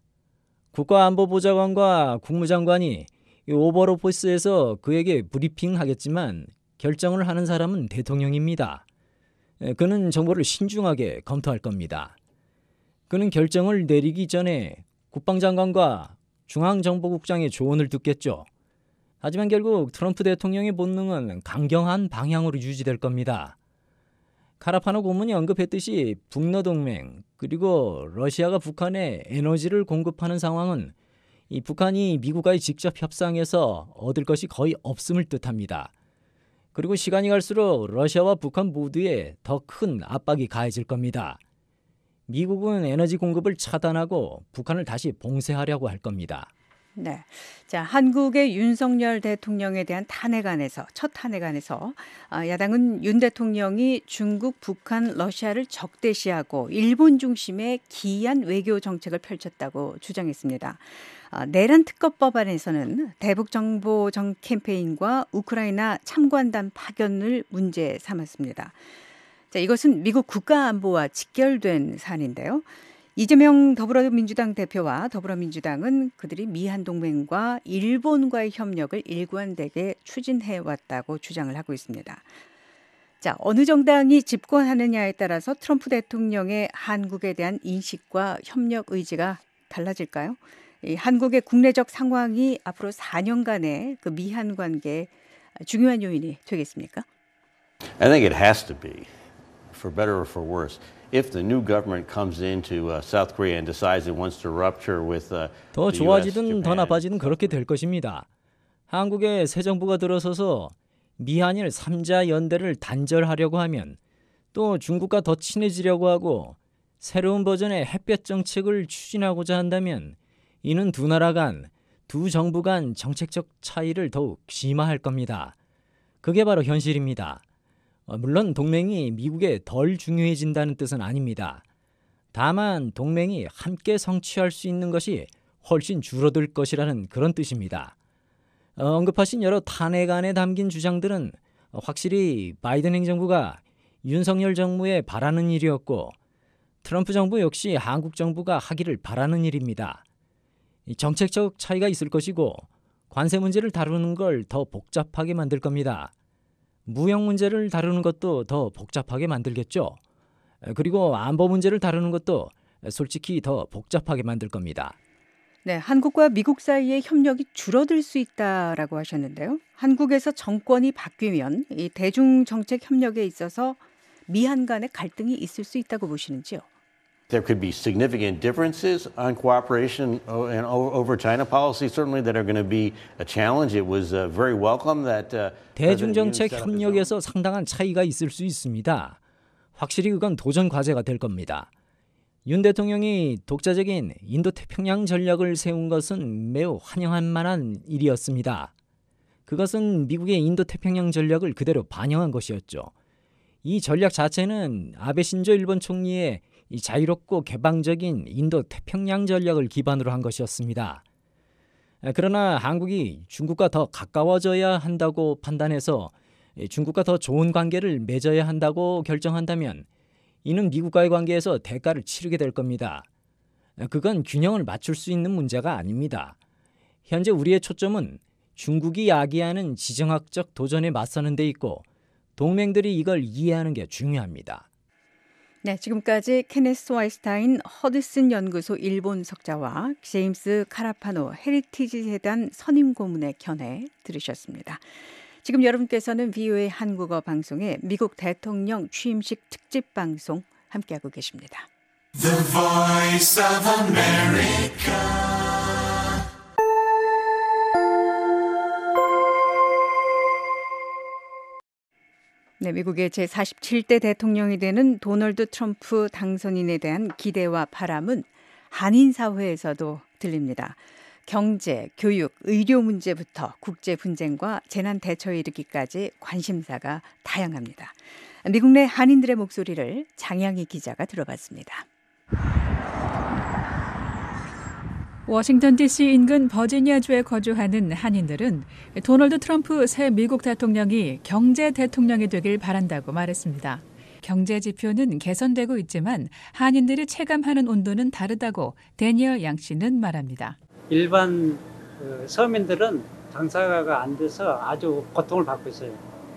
국가안보보좌관과 국무장관이 오벌 오피스에서 그에게 브리핑하겠지만 결정을 하는 사람은 대통령입니다. 그는 정보를 신중하게 검토할 겁니다. 그는 결정을 내리기 전에 국방장관과 중앙정보국장의 조언을 듣겠죠. 하지만 결국 트럼프 대통령의 본능은 강경한 방향으로 유지될 겁니다. 카라파노 고문이 언급했듯이 북러 동맹 그리고 러시아가 북한에 에너지를 공급하는 상황은 이 북한이 미국과의 직접 협상에서 얻을 것이 거의 없음을 뜻합니다. 그리고 시간이 갈수록 러시아와 북한 모두에 더 큰 압박이 가해질 겁니다. 미국은 에너지 공급을 차단하고 북한을 다시 봉쇄하려고 할 겁니다. 네. 자, 한국의 윤석열 대통령에 대한 탄핵안에서 첫 탄핵안에서 야당은 윤 대통령이 중국, 북한, 러시아를 적대시하고 일본 중심의 기이한 외교 정책을 펼쳤다고 주장했습니다. 내란 특검 법안에서는 대북 정보 캠페인과 우크라이나 참관단 파견을 문제 삼았습니다. 자, 이것은 미국 국가안보와 직결된 사안인데요. 이재명 더불어민주당 대표와 더불어민주당은 그들이 미한 동맹과 일본과의 협력을 일관되게 추진해왔다고 주장을 하고 있습니다. 자, 어느 정당이 집권하느냐에 따라서 트럼프 대통령의 한국에 대한 인식과 협력 의지가 달라질까요? 이 한국의 국내적 상황이 앞으로 4년간의 그 미한 관계에 중요한 요인이 되겠습니까? I think it has to be, for better or for worse. If the new government comes into South Korea and decides it wants to rupture with 더 좋아지든 더 나빠지든 그렇게 될 것입니다. 한국의 새 정부가 들어서서 미한일 3자 연대를 단절하려고 하면 또 중국과 더 친해지려고 하고 새로운 버전의 햇볕 정책을 추진하고자 한다면 이는 두 나라 간, 두 정부 간 정책적 차이를 더욱 심화할 겁니다. 그게 바로 현실입니다. 물론 동맹이 미국에 덜 중요해진다는 뜻은 아닙니다. 다만 동맹이 함께 성취할 수 있는 것이 훨씬 줄어들 것이라는 그런 뜻입니다. 언급하신 여러 탄핵안에 담긴 주장들은 확실히 바이든 행정부가 윤석열 정부에 바라는 일이었고 트럼프 정부 역시 한국 정부가 하기를 바라는 일입니다. 정책적 차이가 있을 것이고 관세 문제를 다루는 걸 더 복잡하게 만들 겁니다. 무역 문제를 다루는 것도 더 복잡하게 만들겠죠. 그리고 안보 문제를 다루는 것도 솔직히 더 복잡하게 만들 겁니다. 네, 한국과 미국 사이의 협력이 줄어들 수 있다라고 하셨는데요. 한국에서 정권이 바뀌면 이 대중 정책 협력에 있어서 미한 간의 갈등이 있을 수 있다고 보시는지요? There could be significant differences on cooperation and over China policy, certainly that are going to be a challenge. It was very welcome that 대중정책 협력에서 상당한 차이가 있을 수 있습니다. 확실히 그건 도전 과제가 될 겁니다. 윤 대통령이 독자적인 인도태평양 전략을 세운 것은 매우 환영할 만한 일이었습니다. 그것은 미국의 인도태평양 전략을 그대로 반영한 것이었죠. 이 전략 자체는 아베 신조 일본 총리의 이 자유롭고 개방적인 인도태평양 전략을 기반으로 한 것이었습니다. 그러나 한국이 중국과 더 가까워져야 한다고 판단해서 중국과 더 좋은 관계를 맺어야 한다고 결정한다면 이는 미국과의 관계에서 대가를 치르게 될 겁니다. 그건 균형을 맞출 수 있는 문제가 아닙니다. 현재 우리의 초점은 중국이 야기하는 지정학적 도전에 맞서는 데 있고 동맹들이 이걸 이해하는 게 중요합니다. 네, 지금까지 케네스 와이스타인 허드슨 연구소 일본 석자와 제임스 카라파노 헤리티지 재단 선임 고문의 견해 들으셨습니다. 지금 여러분께서는 VOA 한국어 방송의 미국 대통령 취임식 특집 방송 함께하고 계십니다. The Voice of America. 네, 미국의 제47대 대통령이 되는 도널드 트럼프 당선인에 대한 기대와 바람은 한인 사회에서도 들립니다. 경제, 교육, 의료 문제부터 국제 분쟁과 재난 대처에 이르기까지 관심사가 다양합니다. 미국 내 한인들의 목소리를 장양희 기자가 들어봤습니다. 워싱턴 DC 인근 버지니아주에 거주하는 한인들은 도널드 트럼프 새 미국 대통령이 경제 대통령이 되길 바란다고 말했습니다. 경제 지표는 개선되고 있지만 한인들이 체감하는 온도는 다르다고 데니얼 양 씨는 말합니다. 일반 서민들은 장사가 안 돼서 아주 고통을 받고 있어요.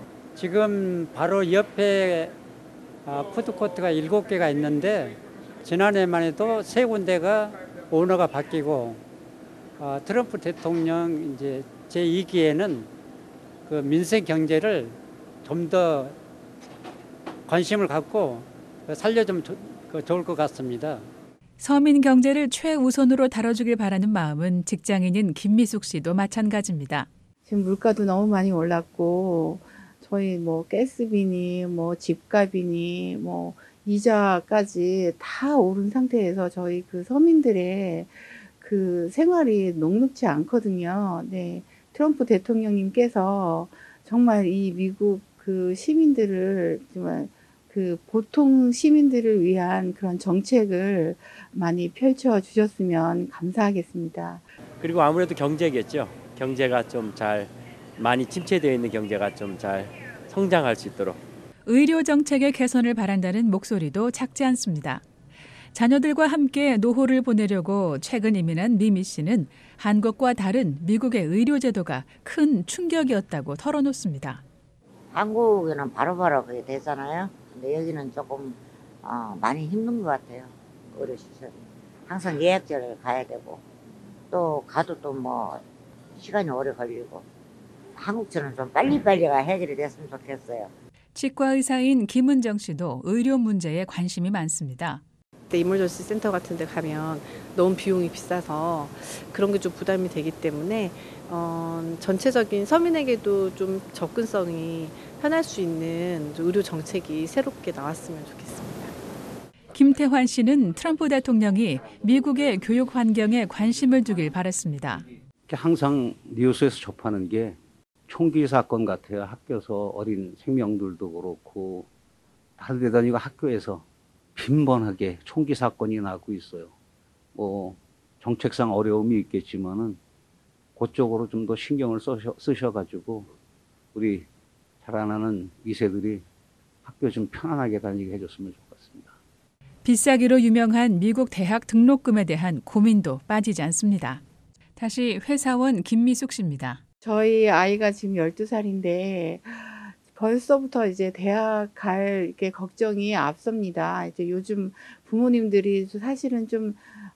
지금 바로 옆에 푸드코트가 7개가 있는데 지난해만 해도 3군데가 오너가 바뀌고 트럼프 대통령 이제 제2기에는 그 민생 경제를 좀 더 관심을 갖고 살려주면 좋을 것 같습니다. 서민 경제를 최우선으로 다뤄주길 바라는 마음은 직장인인 김미숙 씨도 마찬가지입니다. 지금 물가도 너무 많이 올랐고 저희 뭐 가스비니 뭐 집값이니 뭐 이자까지 다 오른 상태에서 저희 그 서민들의 그 생활이 녹록지 않거든요. 네, 트럼프 대통령님께서 정말 이 미국 그 시민들을 정말 그 보통 시민들을 위한 그런 정책을 많이 펼쳐 주셨으면 감사하겠습니다. 그리고 아무래도 경제겠죠. 경제가 좀 잘 많이 침체되어 있는 경제가 좀 잘 성장할 수 있도록. 의료 정책의 개선을 바란다는 목소리도 작지 않습니다. 자녀들과 함께 노후를 보내려고 최근 이민한 미미 씨는 한국과 다른 미국의 의료 제도가 큰 충격이었다고 털어놓습니다. 한국에는 바로바로 그게 되잖아요. 근데 여기는 조금 많이 힘든 것 같아요. 의료시설이. 항상 예약제를 가야 되고 또 가도 또 뭐 시간이 오래 걸리고 한국처럼 좀 빨리빨리가 해결이 됐으면 좋겠어요. 치과 의사인 김은정 씨도 의료 문제에 관심이 많습니다. 이멀전시 센터 같은 데 가면 너무 비용이 비싸서 그런 게 좀 부담이 되기 때문에 전체적인 서민에게도 좀 접근성이 편할 수 있는 의료 정책이 새롭게 나왔으면 좋겠습니다. 김태환 씨는 트럼프 대통령이 미국의 교육 환경에 관심을 두길 바랐습니다. 항상 뉴스에서 접하는 게 총기 사건 같아요. 학교에서 어린 생명들도 그렇고 다른 데다 이거 학교에서 빈번하게 총기 사건이 나고 있어요. 뭐 정책상 어려움이 있겠지만은 그쪽으로 좀 더 신경을 쓰셔가지고 우리 자라나는 2세들이 학교 좀 편안하게 다니게 해줬으면 좋겠습니다. 비싸기로 유명한 미국 대학 등록금에 대한 고민도 빠지지 않습니다. 다시 회사원 김미숙 씨입니다. 저희 아이가 지금 12살인데 벌써부터 이제 대학 갈 게 걱정이 앞섭니다. 이제 요즘 부모님들이 사실은 좀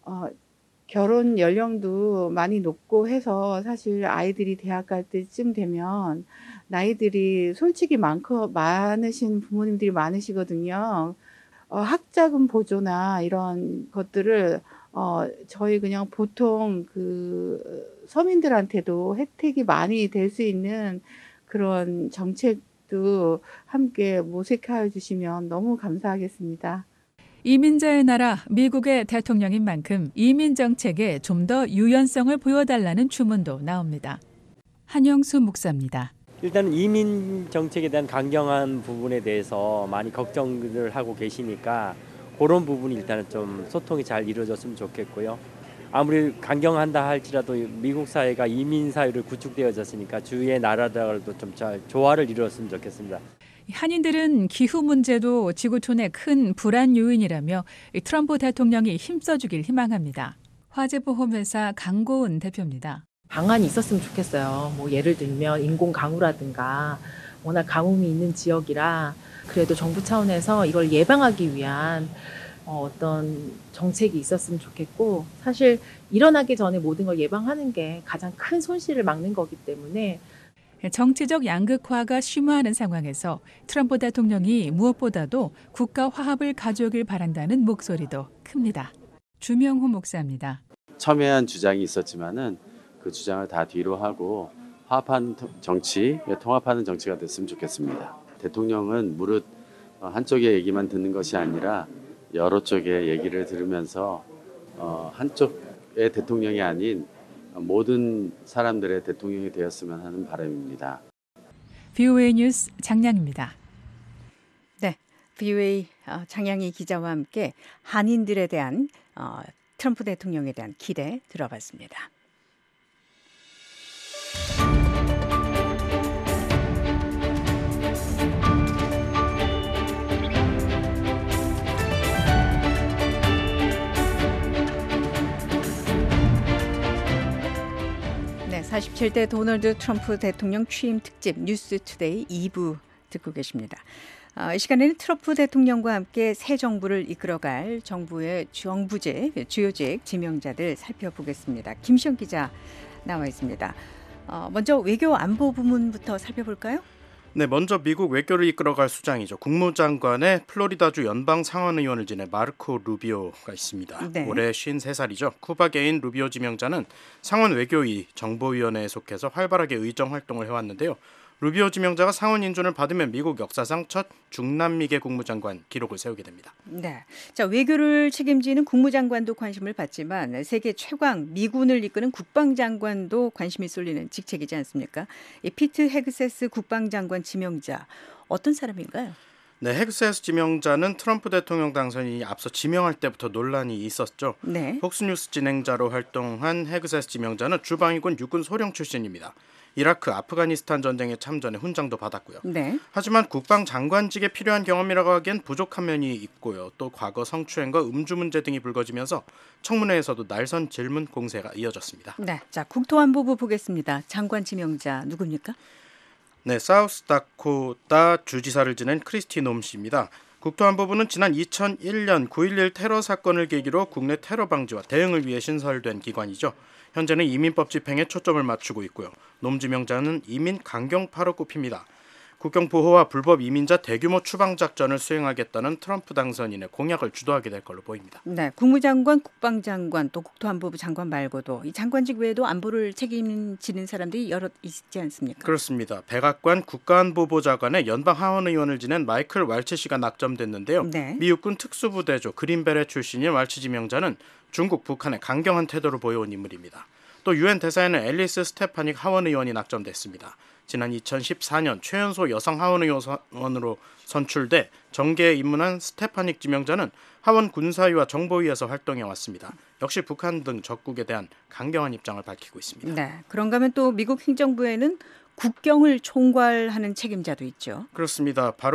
결혼 연령도 많이 높고 해서 사실 아이들이 대학 갈 때쯤 되면 나이들이 솔직히 많으신 부모님들이 많으시거든요. 학자금 보조나 이런 것들을 저희 그냥 보통 그 서민들한테도 혜택이 많이 될 수 있는 그런 정책도 함께 모색하여 주시면 너무 감사하겠습니다. 이민자의 나라 미국의 대통령인 만큼 이민 정책에 좀 더 유연성을 보여달라는 주문도 나옵니다. 한영수 목사입니다. 일단은 이민 정책에 대한 강경한 부분에 대해서 많이 걱정을 하고 계시니까 그런 부분이 일단은 좀 소통이 잘 이루어졌으면 좋겠고요. 아무리 강경한다 할지라도 미국 사회가 이민 사회로 구축되어졌으니까 주위의 나라들도 좀 잘 조화를 이루었으면 좋겠습니다. 한인들은 기후 문제도 지구촌의 큰 불안 요인이라며 트럼프 대통령이 힘써주길 희망합니다. 화재보험회사 강고은 대표입니다. 방안이 있었으면 좋겠어요. 뭐 예를 들면 인공 강우라든가 워낙 가뭄이 있는 지역이라 그래도 정부 차원에서 이걸 예방하기 위한 어떤 정책이 있었으면 좋겠고 사실 일어나기 전에 모든 걸 예방하는 게 가장 큰 손실을 막는 거기 때문에 정치적 양극화가 심화하는 상황에서 트럼프 대통령이 무엇보다도 국가 화합을 가져오길 바란다는 목소리도 큽니다. 주명호 목사입니다. 첨예한 주장이 있었지만은 그 주장을 다 뒤로 하고 화합한 정치, 통합하는 정치가 됐으면 좋겠습니다. 대통령은 무릇 한쪽의 얘기만 듣는 것이 아니라 여러 쪽의 얘기를 들으면서 한쪽의 대통령이 아닌 모든 사람들의 대통령이 되었으면 하는 바람입니다. VOA 뉴스 장량입니다. 네, VOA 장량희 기자와 함께 한인들에 대한 트럼프 대통령에 대한 기대 들어봤습니다. 네, 47대 도널드 트럼프 대통령 취임 특집 뉴스투데이 2부 듣고 계십니다. 이 시간에는 트럼프 대통령과 함께 새 정부를 이끌어갈 정부의 정부직, 주요직 지명자들 살펴보겠습니다. 김시영 기자 나와 있습니다. 먼저 외교 안보 부문부터 살펴볼까요? 네, 먼저 미국 외교를 이끌어갈 수장이죠. 국무장관의 플로리다주 연방 상원의원을 지낸 마르코 루비오가 있습니다. 네. 올해 53살이죠. 쿠바 개인 루비오 지명자는 상원 외교위 정보위원회에 속해서 활발하게 의정 활동을 해왔는데요. 루비오 지명자가 상원 인준을 받으면 미국 역사상 첫 중남미계 국무장관 기록을 세우게 됩니다. 네, 자 외교를 책임지는 국무장관도 관심을 받지만 세계 최강 미군을 이끄는 국방장관도 관심이 쏠리는 직책이지 않습니까? 이 피트 헤그세스 국방장관 지명자 어떤 사람인가요? 네, 헤그세스 지명자는 트럼프 대통령 당선인이 앞서 지명할 때부터 논란이 있었죠. 네. 폭스뉴스 진행자로 활동한 헤그세스 지명자는 주방위군 육군 소령 출신입니다. 이라크, 아프가니스탄 전쟁에 참전해 훈장도 받았고요. 네. 하지만 국방장관직에 필요한 경험이라고 하기엔 부족한 면이 있고요. 또 과거 성추행과 음주 문제 등이 불거지면서 청문회에서도 날선 질문 공세가 이어졌습니다. 네, 자 국토안보부 보겠습니다. 장관 지명자 누굽니까? 네, 사우스다코타 주지사를 지낸 크리스티 놈 씨입니다. 국토안보부는 지난 2001년 9.11 테러 사건을 계기로 국내 테러 방지와 대응을 위해 신설된 기관이죠. 현재는 이민법 집행에 초점을 맞추고 있고요. 놈 지명자는 이민 강경파로 꼽힙니다. 국경 보호와 불법 이민자 대규모 추방 작전을 수행하겠다는 트럼프 당선인의 공약을 주도하게 될 걸로 보입니다. 네, 국무장관, 국방장관 또 국토안보부 장관 말고도 이 장관직 외에도 안보를 책임지는 사람들이 여럿 있지 않습니까? 그렇습니다. 백악관 국가안보보좌관의 연방 하원의원을 지낸 마이클 왈츠 씨가 낙점됐는데요. 네. 미 육군 특수부대죠. 그린베렛 출신인 왈츠 지명자는 중국, 북한의 강경한 태도를 보여온 인물입니다. 또 유엔 대사에는 앨리스 스테파닉 하원의원이 낙점됐습니다. 지난 2014년 최연소 여성 하원의원으로 선출돼 정계에 입문한 스테파닉 지명자는 하원 군사위와 정보위에서 활동해왔습니다. 역시 북한 등 적국에 대한 강경한 입장을 밝히고 있습니다. 네, 그런가 하면 또 미국 행정부에는 국경을 총괄하는 책임자도 있죠. 그렇습니다. 바로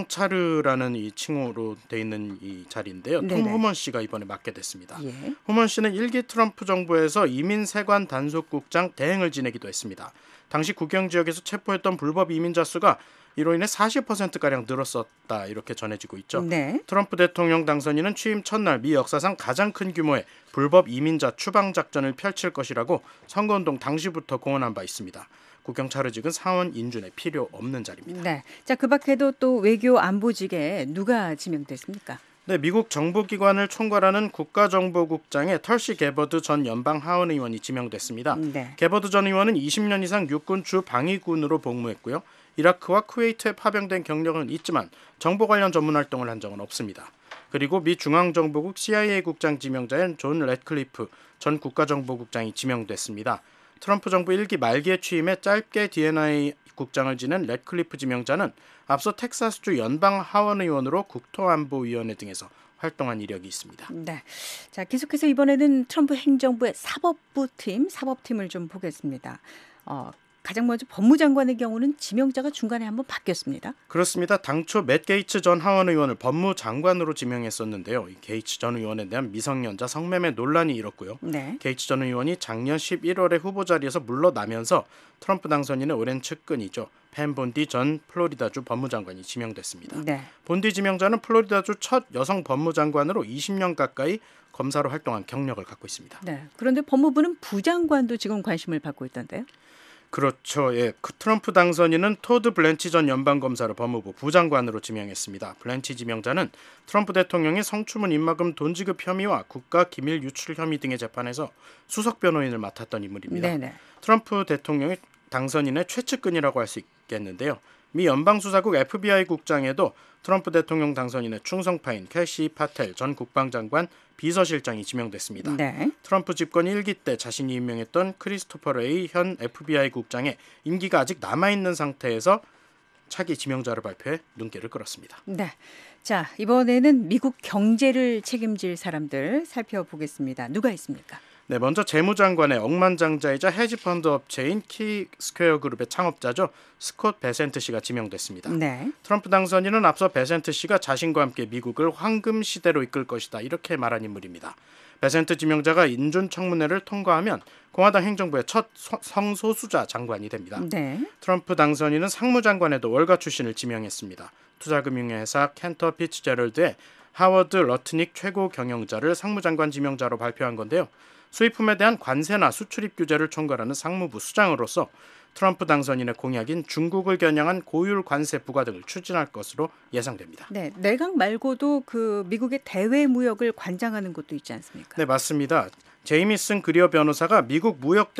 국경차르라는 이 칭호로 돼 있는 이 자리인데요. 네네. 톰 호먼 씨가 이번에 맡게 됐습니다. 예. 호먼 씨는 1기 트럼프 정부에서 이민 세관 단속국장 대행을 지내기도 했습니다. 당시 국경 지역에서 체포했던 불법 이민자 수가 이로 인해 40%가량 늘었었다 이렇게 전해지고 있죠. 네. 트럼프 대통령 당선인은 취임 첫날 미 역사상 가장 큰 규모의 불법 이민자 추방 작전을 펼칠 것이라고 선거운동 당시부터 공언한 바 있습니다. 국경 차르직은 상원 인준에 필요 없는 자리입니다. 네, 자 그 밖에도 또 외교 안보직에 누가 지명됐습니까? 네, 미국 정보기관을 총괄하는 국가정보국장에 털시 게버드 전 연방 하원의원이 지명됐습니다. 네. 게버드 전 의원은 20년 이상 육군 주 방위군으로 복무했고요. 이라크와 쿠웨이트에 파병된 경력은 있지만 정보 관련 전문 활동을 한 적은 없습니다. 그리고 미 중앙정보국 CIA 국장 지명자인 존 래드클리프 전 국가정보국장이 지명됐습니다. 트럼프 정부 1기 말기에 취임해 짧게 D&I 국장을 지낸 래드클리프 지명자는 앞서 텍사스주 연방 하원의원으로 국토안보위원회 등에서 활동한 이력이 있습니다. 네, 자 계속해서 이번에는 트럼프 행정부의 사법팀을 좀 보겠습니다. 가장 먼저 법무장관의 경우는 지명자가 중간에 한번 바뀌었습니다. 그렇습니다. 당초 맷 게이츠 전 하원의원을 법무장관으로 지명했었는데요. 이 게이츠 전 의원에 대한 미성년자 성매매 논란이 일었고요. 네. 게이츠 전 의원이 작년 11월에 후보 자리에서 물러나면서 트럼프 당선인의 오랜 측근이죠. 펜 본디 전 플로리다주 법무장관이 지명됐습니다. 네. 본디 지명자는 플로리다주 첫 여성 법무장관으로 20년 가까이 검사로 활동한 경력을 갖고 있습니다. 네. 그런데 법무부는 부장관도 지금 관심을 받고 있던데요. 그렇죠. 예, 트럼프 당선인은 토드 블랜치 전 연방검사를 법무부 부장관으로 지명했습니다. 블랜치 지명자는 트럼프 대통령의 성추문 입막음 돈 지급 혐의와 국가 기밀 유출 혐의 등의 재판에서 수석 변호인을 맡았던 인물입니다. 네네. 트럼프 대통령의 당선인의 최측근이라고 할 수 있겠는데요. 미 연방수사국 FBI 국장에도 트럼프 대통령 당선인의 충성파인 캐시 파텔 전 국방장관 비서실장이 지명됐습니다. 네. 트럼프 집권 1기 때 자신이 임명했던 크리스토퍼 레이 현 FBI 국장의 임기가 아직 남아있는 상태에서 차기 지명자를 발표해 눈길을 끌었습니다. 네. 자, 이번에는 미국 경제를 책임질 사람들 살펴보겠습니다. 누가 있습니까? 네, 먼저 재무장관의 억만장자이자 헤지펀드 업체인 키스퀘어 그룹의 창업자죠. 스콧 베센트 씨가 지명됐습니다. 네. 트럼프 당선인은 앞서 베센트 씨가 자신과 함께 미국을 황금 시대로 이끌 것이다 이렇게 말한 인물입니다. 베센트 지명자가 인준청문회를 통과하면 공화당 행정부의 첫 성소수자 장관이 됩니다. 네. 트럼프 당선인은 상무장관에도 월가 출신을 지명했습니다. 투자금융회사 캔터 피츠제럴드의 하워드 러트닉 최고 경영자를 상무장관 지명자로 발표한 건데요. 수입품에 대한 관세나 수출입 규제를 총괄하는 상무부 수장으로서 트럼프 당선인의 공약인 중국을 겨냥한 고율 관세 부과 등을 추진할 것으로 예상됩니다. 네, 내각 말고도 그 미국의 대외 무역을 관장하는 곳도 있지 않습니까? 네, 맞습니다. 제이미슨 그리어 변호사가 미국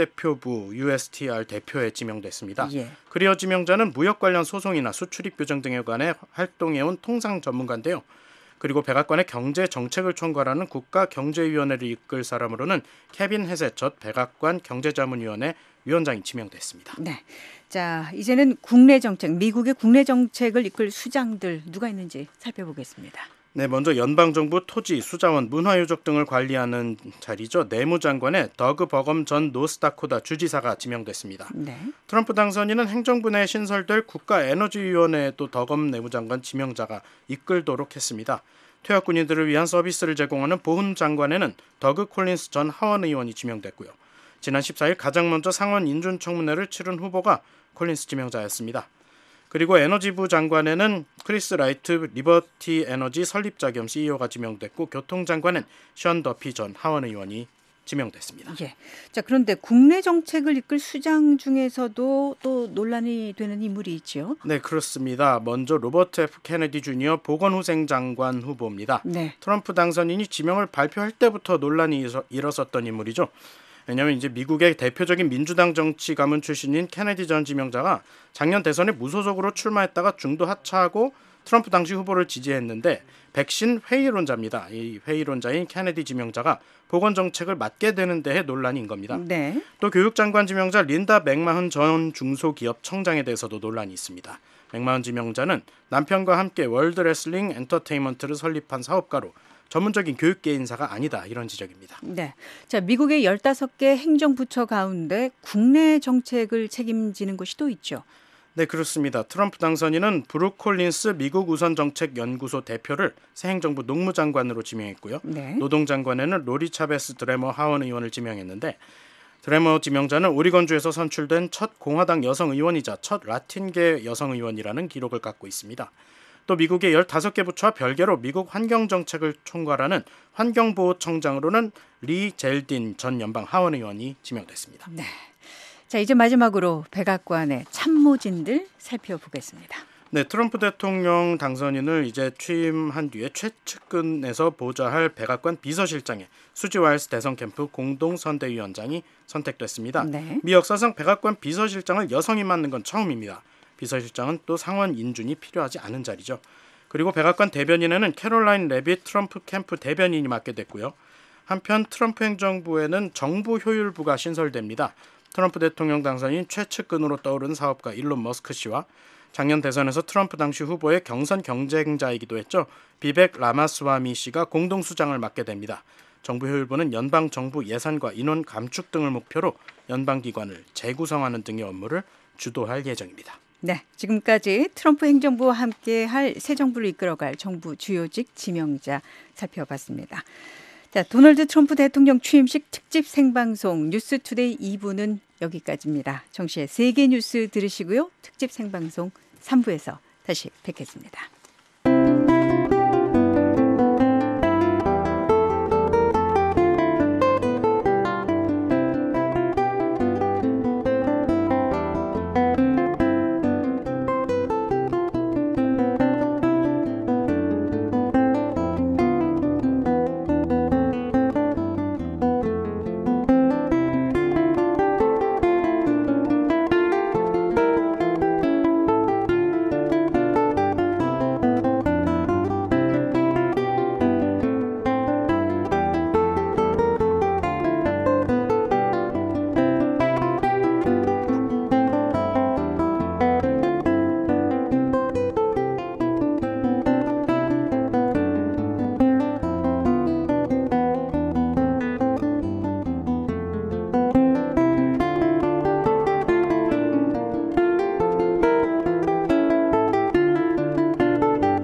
무역대표부 USTR 대표에 지명됐습니다. 예. 그리어 지명자는 무역 관련 소송이나 수출입 규정 등에 관해 활동해온 통상 전문가인데요. 그리고 백악관의 경제 정책을 총괄하는 국가경제위원회를 이끌 사람으로는 케빈 헤셋 전 백악관 경제자문위원회 위원장이 지명됐습니다. 네. 자, 이제는 국내 정책, 미국의 국내 정책을 이끌 수장들 누가 있는지 살펴보겠습니다. 네, 먼저 연방정부 토지, 수자원, 문화유적 등을 관리하는 자리죠. 내무장관의 더그 버검 전 노스다코다 주지사가 지명됐습니다. 네. 트럼프 당선인은 행정부 내에 신설될 국가에너지위원회에도 더검 내무장관 지명자가 이끌도록 했습니다. 퇴역군인들을 위한 서비스를 제공하는 보훈장관에는 더그 콜린스 전 하원 의원이 지명됐고요. 지난 14일 가장 먼저 상원 인준청문회를 치른 후보가 콜린스 지명자였습니다. 그리고 에너지부 장관에는 크리스 라이트 리버티 에너지 설립자 겸 CEO가 지명됐고 교통장관은 션 더피 전 하원 의원이 지명됐습니다. 예. 자, 그런데 국내 정책을 이끌 수장 중에서도 또 논란이 되는 인물이 있죠. 네, 그렇습니다. 먼저 로버트 F 케네디 주니어 보건후생 장관 후보입니다. 네. 트럼프 당선인이 지명을 발표할 때부터 논란이 일었었던 인물이죠. 왜냐하면 이제 미국의 대표적인 민주당 정치 가문 출신인 케네디 전 지명자가 작년 대선에 무소속으로 출마했다가 중도 하차하고 트럼프 당시 후보를 지지했는데 백신 회의론자입니다. 이 회의론자인 케네디 지명자가 보건 정책을 맡게 되는 데에 논란인 겁니다. 네. 또 교육장관 지명자 린다 맥마흔 전 중소기업 청장에 대해서도 논란이 있습니다. 맥마흔 지명자는 남편과 함께 월드 레슬링 엔터테인먼트를 설립한 사업가로 전문적인 교육계 인사가 아니다 이런 지적입니다. 네. 자, 미국의 15개 행정부처 가운데 국내 정책을 책임지는 곳이 또 있죠. 네, 그렇습니다. 트럼프 당선인은 브룩 콜린스 미국 우선정책연구소 대표를 새 행정부 농무장관으로 지명했고요. 네. 노동장관에는 로리 차베스 드레머 하원 의원을 지명했는데 드레머 지명자는 오리건주에서 선출된 첫 공화당 여성 의원이자 첫 라틴계 여성 의원이라는 기록을 갖고 있습니다. 또 미국의 15개 부처와 별개로 미국 환경정책을 총괄하는 환경보호청장으로는 리 젤딘 전 연방 하원 의원이 지명됐습니다. 네. 자, 이제 마지막으로 백악관의 참모진들 살펴보겠습니다. 네, 트럼프 대통령 당선인을 이제 취임한 뒤에 최측근에서 보좌할 백악관 비서실장에 수지 와일스 대선 캠프 공동선대위원장이 선택됐습니다. 네. 미 역사상 백악관 비서실장을 여성이 맡는 건 처음입니다. 비서실장은 또 상원 인준이 필요하지 않은 자리죠. 그리고 백악관 대변인에는 캐롤라인 레빗 트럼프 캠프 대변인이 맡게 됐고요. 한편 트럼프 행정부에는 정부 효율부가 신설됩니다. 트럼프 대통령 당선인 최측근으로 떠오른 사업가 일론 머스크 씨와 작년 대선에서 트럼프 당시 후보의 경선 경쟁자이기도 했죠. 비벡 라마스와미 씨가 공동수장을 맡게 됩니다. 정부 효율부는 연방정부 예산과 인원 감축 등을 목표로 연방기관을 재구성하는 등의 업무를 주도할 예정입니다. 네, 지금까지 트럼프 행정부와 함께할 새 정부를 이끌어갈 정부 주요직 지명자 살펴봤습니다. 자, 도널드 트럼프 대통령 취임식 특집 생방송 뉴스투데이 2부는 여기까지입니다. 정시의 세계 뉴스 들으시고요. 특집 생방송 3부에서 다시 뵙겠습니다.